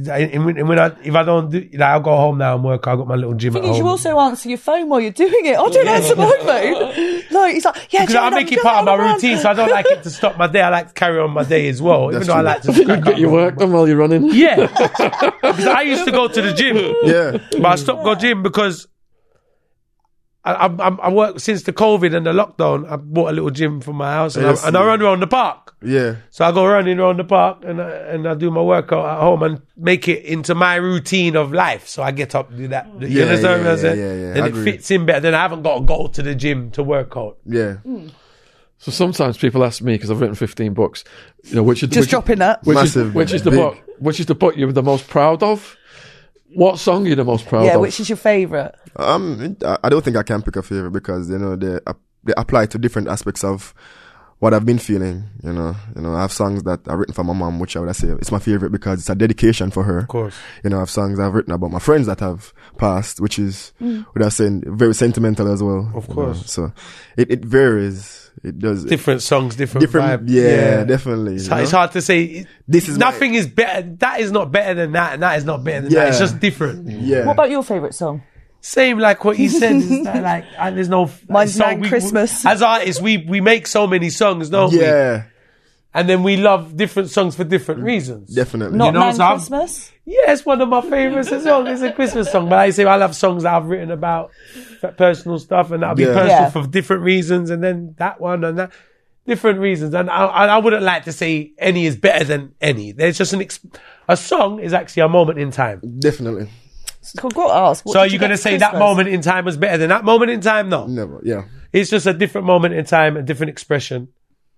I don't do, I'll go home now and work. I've got my little gym at home. You also answer your phone while you're doing it. I don't answer my phone. Like, it's like, because I make it part of my routine, so I don't like it to stop my day. I like to carry on my day as well, even though I like to get your work done while you're running. Yeah, because I used to go to the gym. Yeah, but I stopped going to gym because I work since the COVID and the lockdown. I bought a little gym for my house, and I run around the park. Yeah. So I go running around the park, and I do my workout at home and make it into my routine of life. So I get up, do that. You understand what I'm saying? Yeah. Then it fits in better. Then I haven't got to go to the gym to work out. Yeah. So sometimes people ask me, because I've written 15 books, you know, which is dropping that. Which is the book you're the most proud of? What song are you the most proud of? Yeah, which is your favourite? I don't think I can pick a favorite because, you know, they apply to different aspects of what I've been feeling. You know, I have songs that I've written for my mom, which I would say it's my favorite because it's a dedication for her. Of course. You know, I have songs I've written about my friends that have passed, which is, without saying, very sentimental as well. Of course. Know? So it varies. It does. Different songs, different vibe. Yeah, definitely. It's hard to say. Nothing is better. That is not better than that, and that is not better than that. It's just different. Yeah. What about your favourite song? Same like what you said. There's no. Mine's Man Christmas. As artists, we make so many songs, don't we? Yeah. And then we love different songs for different reasons. Definitely. Not Man Christmas? Yeah, it's one of my favourites as well. It's a Christmas song. But I say I love songs that I've written about personal stuff, and that'll be personal for different reasons, and then that one and that. Different reasons. And I wouldn't like to say any is better than any. There's just a song is actually a moment in time. Definitely. So I've got to ask. So are you going to say that moment in time was better than that moment in time? No. Never, yeah. It's just a different moment in time, a different expression.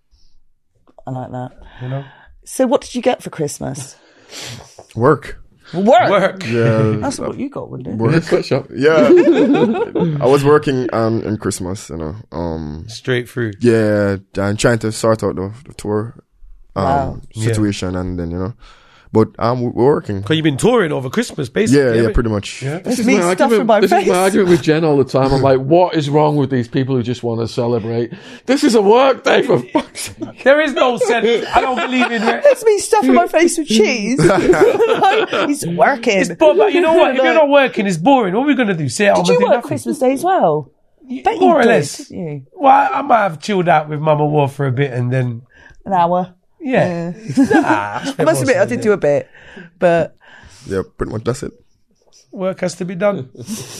I like that. You know? So what did you get for Christmas? Work. Yeah. That's what you got, wasn't it? Work. Yeah. I was working in Christmas, you know. Straight through. Yeah, and trying to sort out the tour situation, and then, you know. But we're working. Because you've been touring over Christmas, basically. Yeah, pretty much. Yeah. This is my argument with Jen all the time. I'm like, what is wrong with these people who just want to celebrate? This is a work day, for fuck's sake. There is no sense. I don't believe in it. It's me stuffing my face with cheese. He's working. But you know what? If you're not working, it's boring. What are we going to do? Sit at home Did and you do work nothing? Christmas Day as well? More or less. Didn't you? Well, I might have chilled out with Mama War for a bit and then... An hour. Yeah. I must admit, I did do a bit, but... Yeah, pretty much that's it. Work has to be done.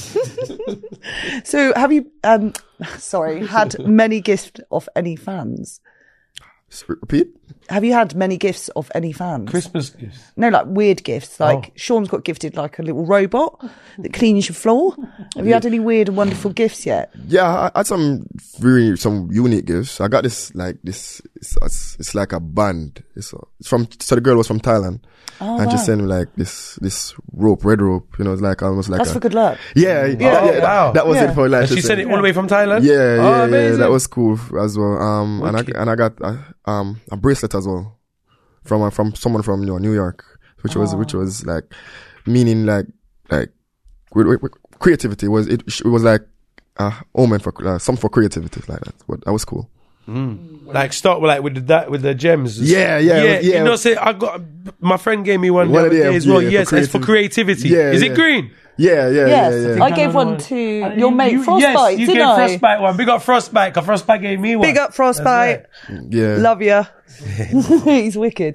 So have you, had many gifts of any fans? Repeat? Have you had many gifts of any fans? Christmas gifts? No, like weird gifts. Like Sean's got gifted like a little robot that cleans your floor. Have you had any weird and wonderful gifts yet? Yeah, I had some unique gifts. I got this it's like a band. So the girl was from Thailand. Oh, and wow. she sent me like this rope, red rope. You know, it's like almost like that's for good luck. Yeah, wow. That was it for like. And she sent it all the way from Thailand. Yeah, amazing. that was cool as well. And I got a bracelet as well from someone from New York, which was like meaning like creativity. It was like a omen for some for creativity like that. But that was cool. Like start with the gems. Yeah. You know, say I got my friend gave me one the other day as well. Yes, it's for creativity. Yeah, Is it green? Yeah. I gave one to your mate Frostbite. Yes, you gave Frostbite one. Big up Frostbite, because Frostbite gave me one. Big up Frostbite. Yeah, love ya. He's wicked.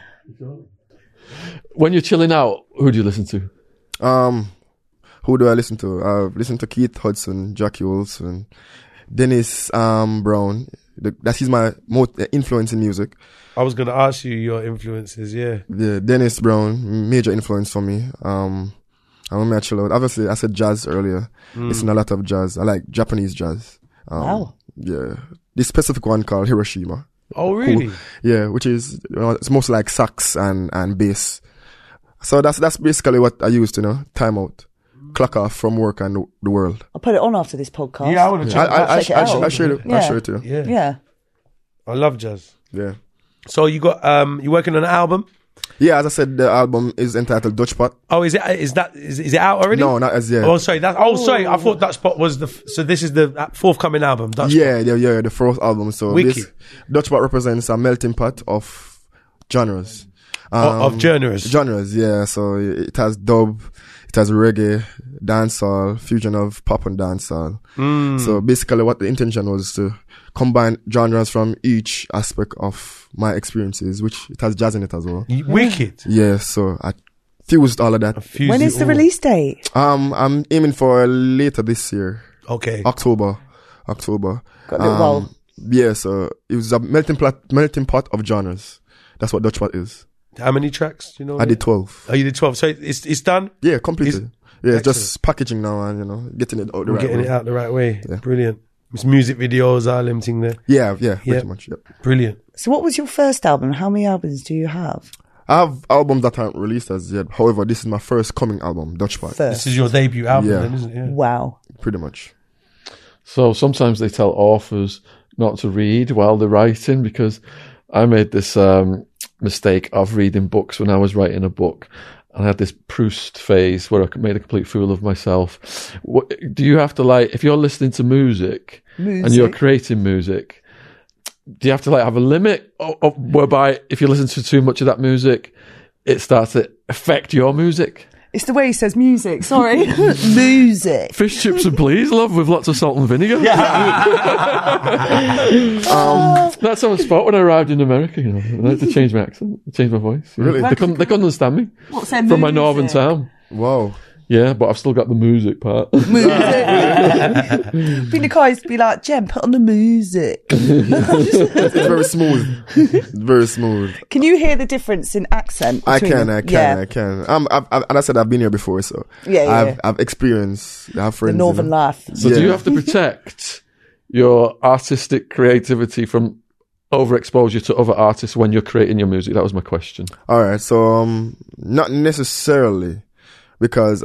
When you're chilling out, who do you listen to? Who do I listen to? I've listened to Keith Hudson, Jackie Wilson, Dennis Brown. He's my most influence in music. I was going to ask you your influences, yeah. Yeah, Dennis Brown, major influence for me. And when I chill out, obviously I said jazz earlier. Listen a lot of jazz. I like Japanese jazz. Wow. Yeah. This specific one called Hiroshima. Oh, really? Cool. Yeah, which is, it's mostly like sax and bass. So that's basically what I used to, time out. Clock off from work and the world. I'll put it on after this podcast. Yeah, I want to check it out. I'll show it to you. Yeah. I love jazz. Yeah. So you got you working on an album? Yeah, as I said, the album is entitled Dutch Pot. Oh, is it out already? No, not as yet. Oh, sorry. Sorry. I thought Dutch Pot was so this is the forthcoming album. Dutch Pot. Yeah, the fourth album. So Wicked. This Dutch Pot represents a melting pot of genres. Of genres. Genres, yeah. So it has dub, it has reggae, dancehall, fusion of pop and dancehall. So basically what the intention was to combine genres from each aspect of my experiences, which it has jazz in it as well. Wicked. Yeah, so I fused all of that. When is the release date? I'm aiming for later this year. Okay. October. Got a little while. Yeah, so it was a melting pot of genres. That's what Dutch Pot is. How many tracks? Do you know? I did 12. Oh, you did 12. So it's done? Yeah, completely. It's just packaging now and, getting it out the right way. Getting it out the right way. Yeah. Brilliant. It's music videos, all them thing there. Yeah, pretty much. Yep. Brilliant. So what was your first album? How many albums do you have? I have albums that aren't released as yet. However, this is my first coming album, Dutch Pot. This is your debut album then, isn't it? Yeah. Wow. Pretty much. So sometimes they tell authors not to read while they're writing, because I made this mistake of reading books when I was writing a book. And I had this Proust phase where I made a complete fool of myself. Do you have to, if you're listening to music and you're creating music, do you have to have a limit of whereby if you listen to too much of that music, it starts to affect your music? It's the way he says music, sorry. Music. Fish chips and please, love, with lots of salt and vinegar. That's how I felt when I arrived in America, I had to change my accent, change my voice. Really? They couldn't understand me. What's their From my music? northern town. Wow. Yeah, but I've still got the music part. Kai used to be like, Jem, put on the music. It's very smooth. Very smooth. Can you hear the difference in accent? I can. I And I said I've been here before, so I've experienced. I have friends. The northern life. So do you have to protect your artistic creativity from overexposure to other artists when you're creating your music? That was my question. All right, so not necessarily. Because,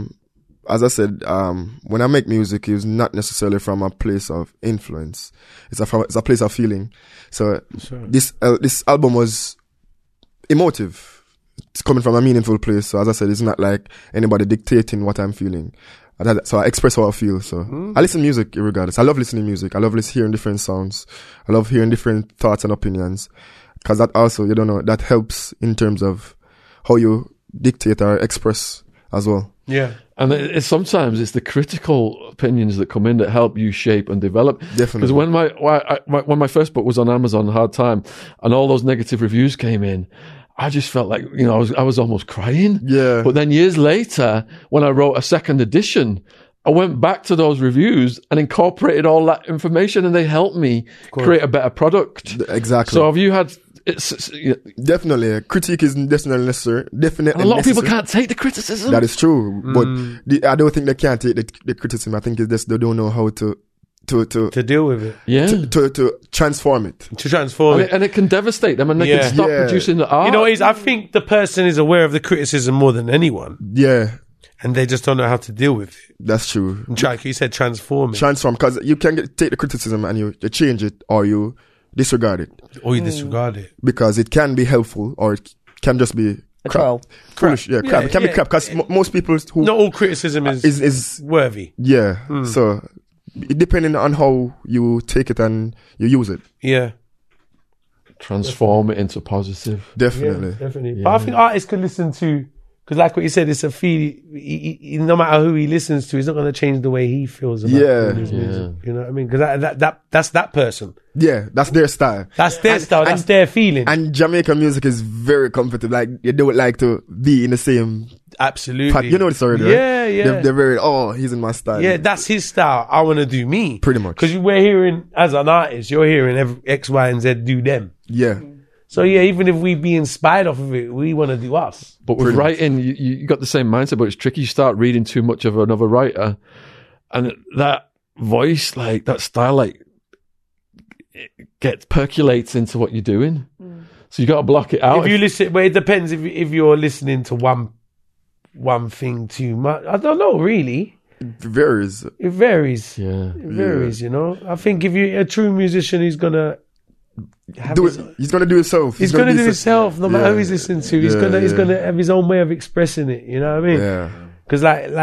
as I said, when I make music, it's not necessarily from a place of influence. It's a place of feeling. So this album was emotive. It's coming from a meaningful place. So as I said, it's not like anybody dictating what I'm feeling. So I express how I feel. So I listen to music regardless. I love listening to music. I love hearing different sounds. I love hearing different thoughts and opinions. Because that also, that helps in terms of how you dictate or express as well. Yeah. And sometimes it's the critical opinions that come in that help you shape and develop. Definitely. Because when my first book was on Amazon, Hard Time, and all those negative reviews came in, I just felt like, I was almost crying. Yeah. But then years later, when I wrote a second edition, I went back to those reviews and incorporated all that information, and they helped me create a better product. Exactly. So have you had... Definitely, critique is definitely necessary. And a lot of people can't take the criticism. That is true, but I don't think they can't take the criticism. I think it's just they don't know how to deal with it. Yeah, to transform it. To transform it, and it can devastate them, and they can stop producing the art. I think the person is aware of the criticism more than anyone. Yeah. And they just don't know how to deal with it. That's true. You said transform it. Transform, because you can take the criticism and you change it, or you disregard it. Or you disregard it. Because it can be helpful, or it can just be crap. Foolish, crap. It can be crap, because most people who... Not all criticism is worthy. Yeah. So, depending on how you take it and you use it. Yeah. Transform it into positive. Definitely. Yeah, definitely. But I think artists can listen to... Because like what you said, it's a feel. No matter who he listens to, he's not going to change the way he feels about his music. You know what I mean? Because that's that person. Yeah, that's their style. That's their style. That's their feeling. And Jamaican music is very comfortable. Like, you don't like to be in the same... Absolutely. You know this already, right? Yeah. They're very, he's in my style. Yeah, that's his style. I want to do me. Pretty much. Because we're hearing, as an artist, you're hearing X, Y, and Z do them. Yeah. So yeah, even if we be inspired off of it, we want to do us. But with writing, you got the same mindset, but it's tricky. You start reading too much of another writer, and that voice, that style, it percolates into what you're doing. So you got to block it out. If you listen, but it depends if you're listening to one thing too much. I don't know, really. It varies. It varies. Yeah. It varies, I think if you're a true musician, he's gonna he's gonna do himself. He's gonna do himself, no matter who he's listening to. He's gonna have his own way of expressing it. You know what I mean? Yeah. Because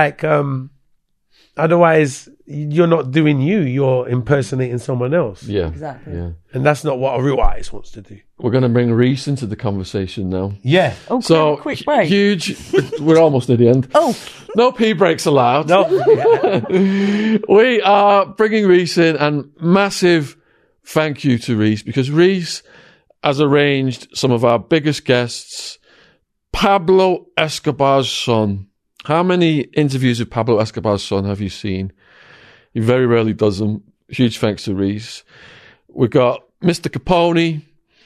otherwise you're not doing you. You're impersonating someone else. Yeah, exactly. Yeah. And that's not what a real artist wants to do. We're going to bring Reese into the conversation now. Yeah. Oh, so quick break. Huge. We're almost at the end. Oh, no pee breaks allowed. No. We are bringing Reese in, and massive thank you to Reese, because Reese has arranged some of our biggest guests. Pablo Escobar's son. How many interviews with Pablo Escobar's son have you seen? He very rarely does them. Huge thanks to Reese. We've got Mr. Capone.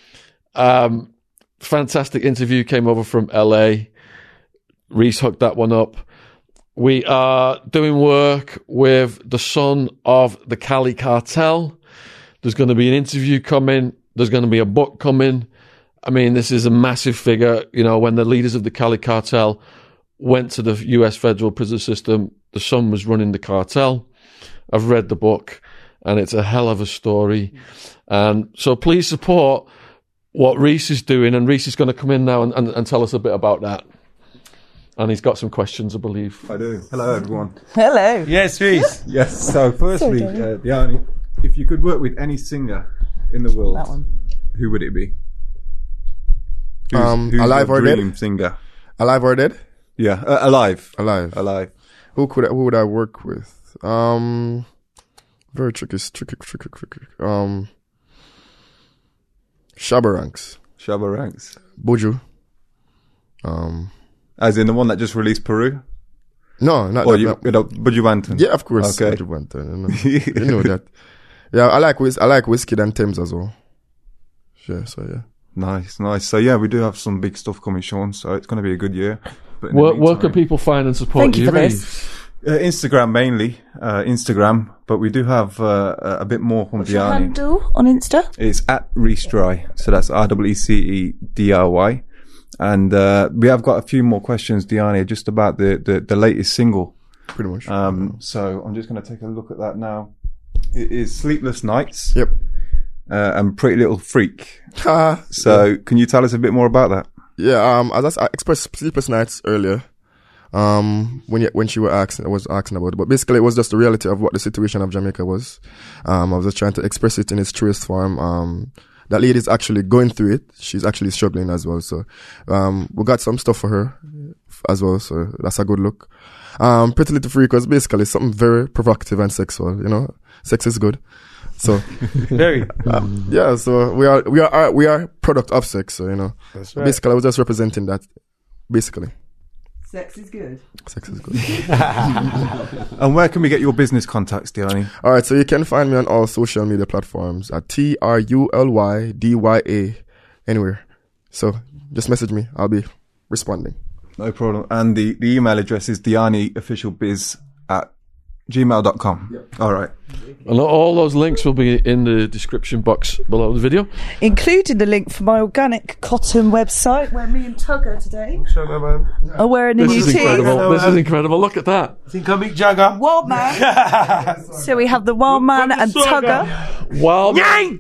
Fantastic interview, came over from LA. Reese hooked that one up. We are doing work with the son of the Cali Cartel. There's going to be an interview coming. There's going to be a book coming. I mean, this is a massive figure. You know, when the leaders of the Cali Cartel went to the US federal prison system, the son was running the cartel. I've read the book, and it's a hell of a story. And so please support what Reese is doing, and Reese is going to come in now and tell us a bit about that. And he's got some questions, I believe. I do. Hello, everyone. Hello. Yes, Reese. Yes. So, firstly, Diani, if you could work with any singer in the world, who would it be? Who's alive your or dream dead? Singer? Alive or dead? Yeah, alive. Alive. Who would I work with? Very tricky. Shabba Ranks. Buju. As in the one that just released Peru? No, not or that. Buju Banton? Yeah, of course. Okay. Buju Banton. You know that. Yeah, I like Whiskey and Thames as well. Yeah, so yeah. Nice. So yeah, we do have some big stuff coming, Sean. So it's going to be a good year. But Where can people find and support Thank you for Reese? this. Instagram mainly. Instagram, but we do have a bit more from What's your Diani. handle on Insta? It's at Reecedry. So that's REECEDRY. And we have got a few more questions, Diani, just about the latest single. Pretty much. So I'm just going to take a look at that now. It is Sleepless Nights. Yep. And Pretty Little Freak. So can you tell us a bit more about that? Yeah, as I expressed Sleepless Nights earlier, when she was asking about it, but basically it was just the reality of what the situation of Jamaica was. I was just trying to express it in its truest form. That lady is actually going through it. She's actually struggling as well. So, we got some stuff for her as well. So that's a good look. Pretty Little Freak was basically something very provocative and sexual, you know. Sex is good. So, very, yeah. So we are product of sex. So, you know, that's right. Basically I was just representing that. Basically, sex is good. Sex is good. And where can we get your business contacts, Diani? All right, so you can find me on all social media platforms at TRULYDYA anywhere. So just message me. I'll be responding. No problem. And the email address is dianiofficialbiz@gmail.com. Yep. All right. And all those links will be in the description box below the video, including the link for my organic cotton website, where me and Tugger today are wearing a new tee. This is incredible. Look at that. Think of Mick Jagger. Wild Man. So we have the Wild Man and Tugger. Wild Man.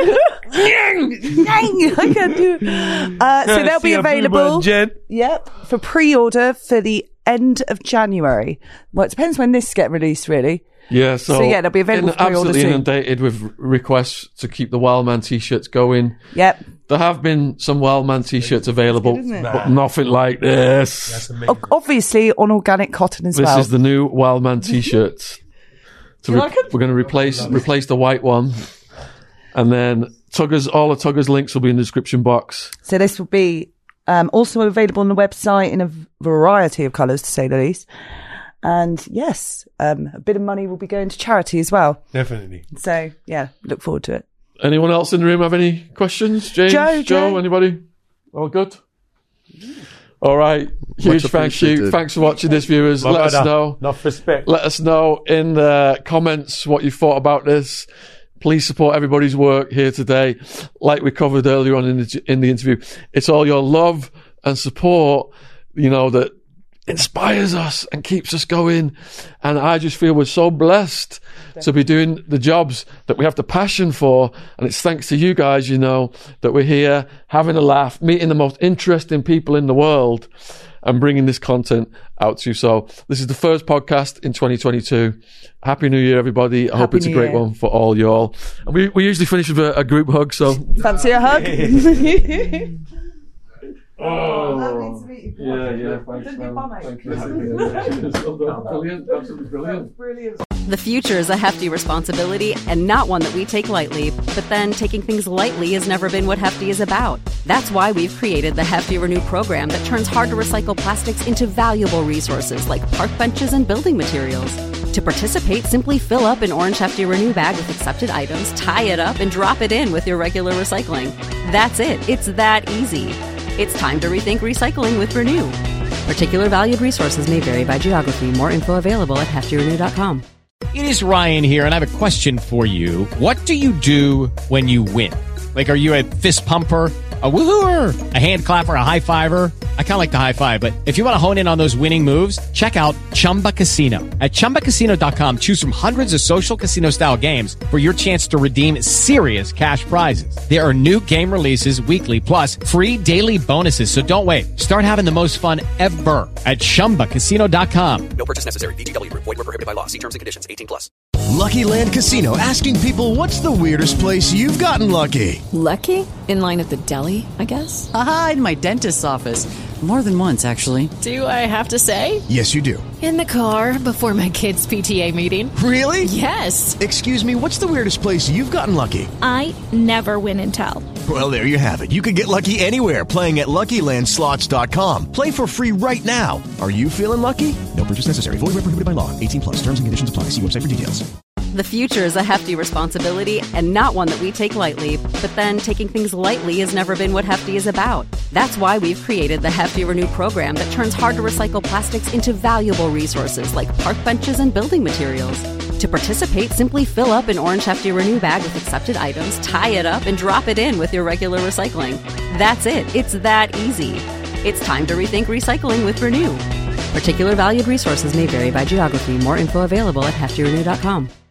I can't do it. So they'll be available. Yep, for pre-order for the end of January. Well, it depends when this gets released, really. Yeah, so yeah, they'll be available for pre-order absolutely soon. inundated with requests to keep the Wild Man t-shirts going. Yep. There have been some Wild Man t-shirts available, good, but nothing like this. Obviously on organic cotton as well. This is the new Wild Man t-shirts. You like it? We're going to replace the white one, and then all the Tuggers links will be in the description box. So this will be also available on the website in a variety of colours, to say the least. And yes, a bit of money will be going to charity as well. Definitely. So yeah, look forward to it. Anyone else in the room have any questions? James, Joe, anybody? All good? All right. Huge thank you. Thanks for watching this, viewers. Let us know. Enough respect. Let us know in the comments what you thought about this. Please support everybody's work here today. Like we covered earlier on in the interview, it's all your love and support, you know, that inspires us and keeps us going. And I just feel we're so blessed to be doing the jobs that we have the passion for. And it's thanks to you guys, you know, that we're here having a laugh, meeting the most interesting people in the world and bringing this content out to you. So this is the first podcast in 2022. Happy New Year, everybody. I hope it's a great one for all y'all. And we usually finish with a group hug, so. Fancy a hug? Oh, yeah, thanks, man. Thank you. Brilliant, absolutely brilliant. The future is a hefty responsibility and not one that we take lightly. But then taking things lightly has never been what Hefty is about. That's why we've created the Hefty Renew program that turns hard to recycle plastics into valuable resources like park benches and building materials. To participate, simply fill up an orange Hefty Renew bag with accepted items, tie it up, and drop it in with your regular recycling. That's it. It's that easy. It's time to rethink recycling with Renew. Particular valued resources may vary by geography. More info available at heftyrenew.com. It is Ryan here, and I have a question for you. What do you do when you win? Like, are you a fist pumper, a woohooer, a hand clapper, a high fiver? I kind of like the high five, but if you want to hone in on those winning moves, check out Chumba Casino. At ChumbaCasino.com, choose from hundreds of social casino-style games for your chance to redeem serious cash prizes. There are new game releases weekly, plus free daily bonuses. So don't wait. Start having the most fun ever at ChumbaCasino.com. No purchase necessary. VGW. Void were prohibited by law. See terms and conditions. 18+. Lucky Land Casino, asking people, what's the weirdest place you've gotten lucky? Lucky? In line at the deli, I guess? Aha, in my dentist's office. More than once, actually. Do I have to say? Yes, you do. In the car before my kids' PTA meeting. Really? Yes. Excuse me, what's the weirdest place you've gotten lucky? I never win and tell. Well, there you have it. You can get lucky anywhere, playing at LuckyLandSlots.com. Play for free right now. Are you feeling lucky? No purchase necessary. Void where prohibited by law. 18+. Terms and conditions apply. See website for details. The future is a hefty responsibility and not one that we take lightly. But then taking things lightly has never been what Hefty is about. That's why we've created the Hefty Renew program that turns hard-to-recycle plastics into valuable resources like park benches and building materials. To participate, simply fill up an orange Hefty Renew bag with accepted items, tie it up, and drop it in with your regular recycling. That's it. It's that easy. It's time to rethink recycling with Renew. Particular valued resources may vary by geography. More info available at heftyrenew.com.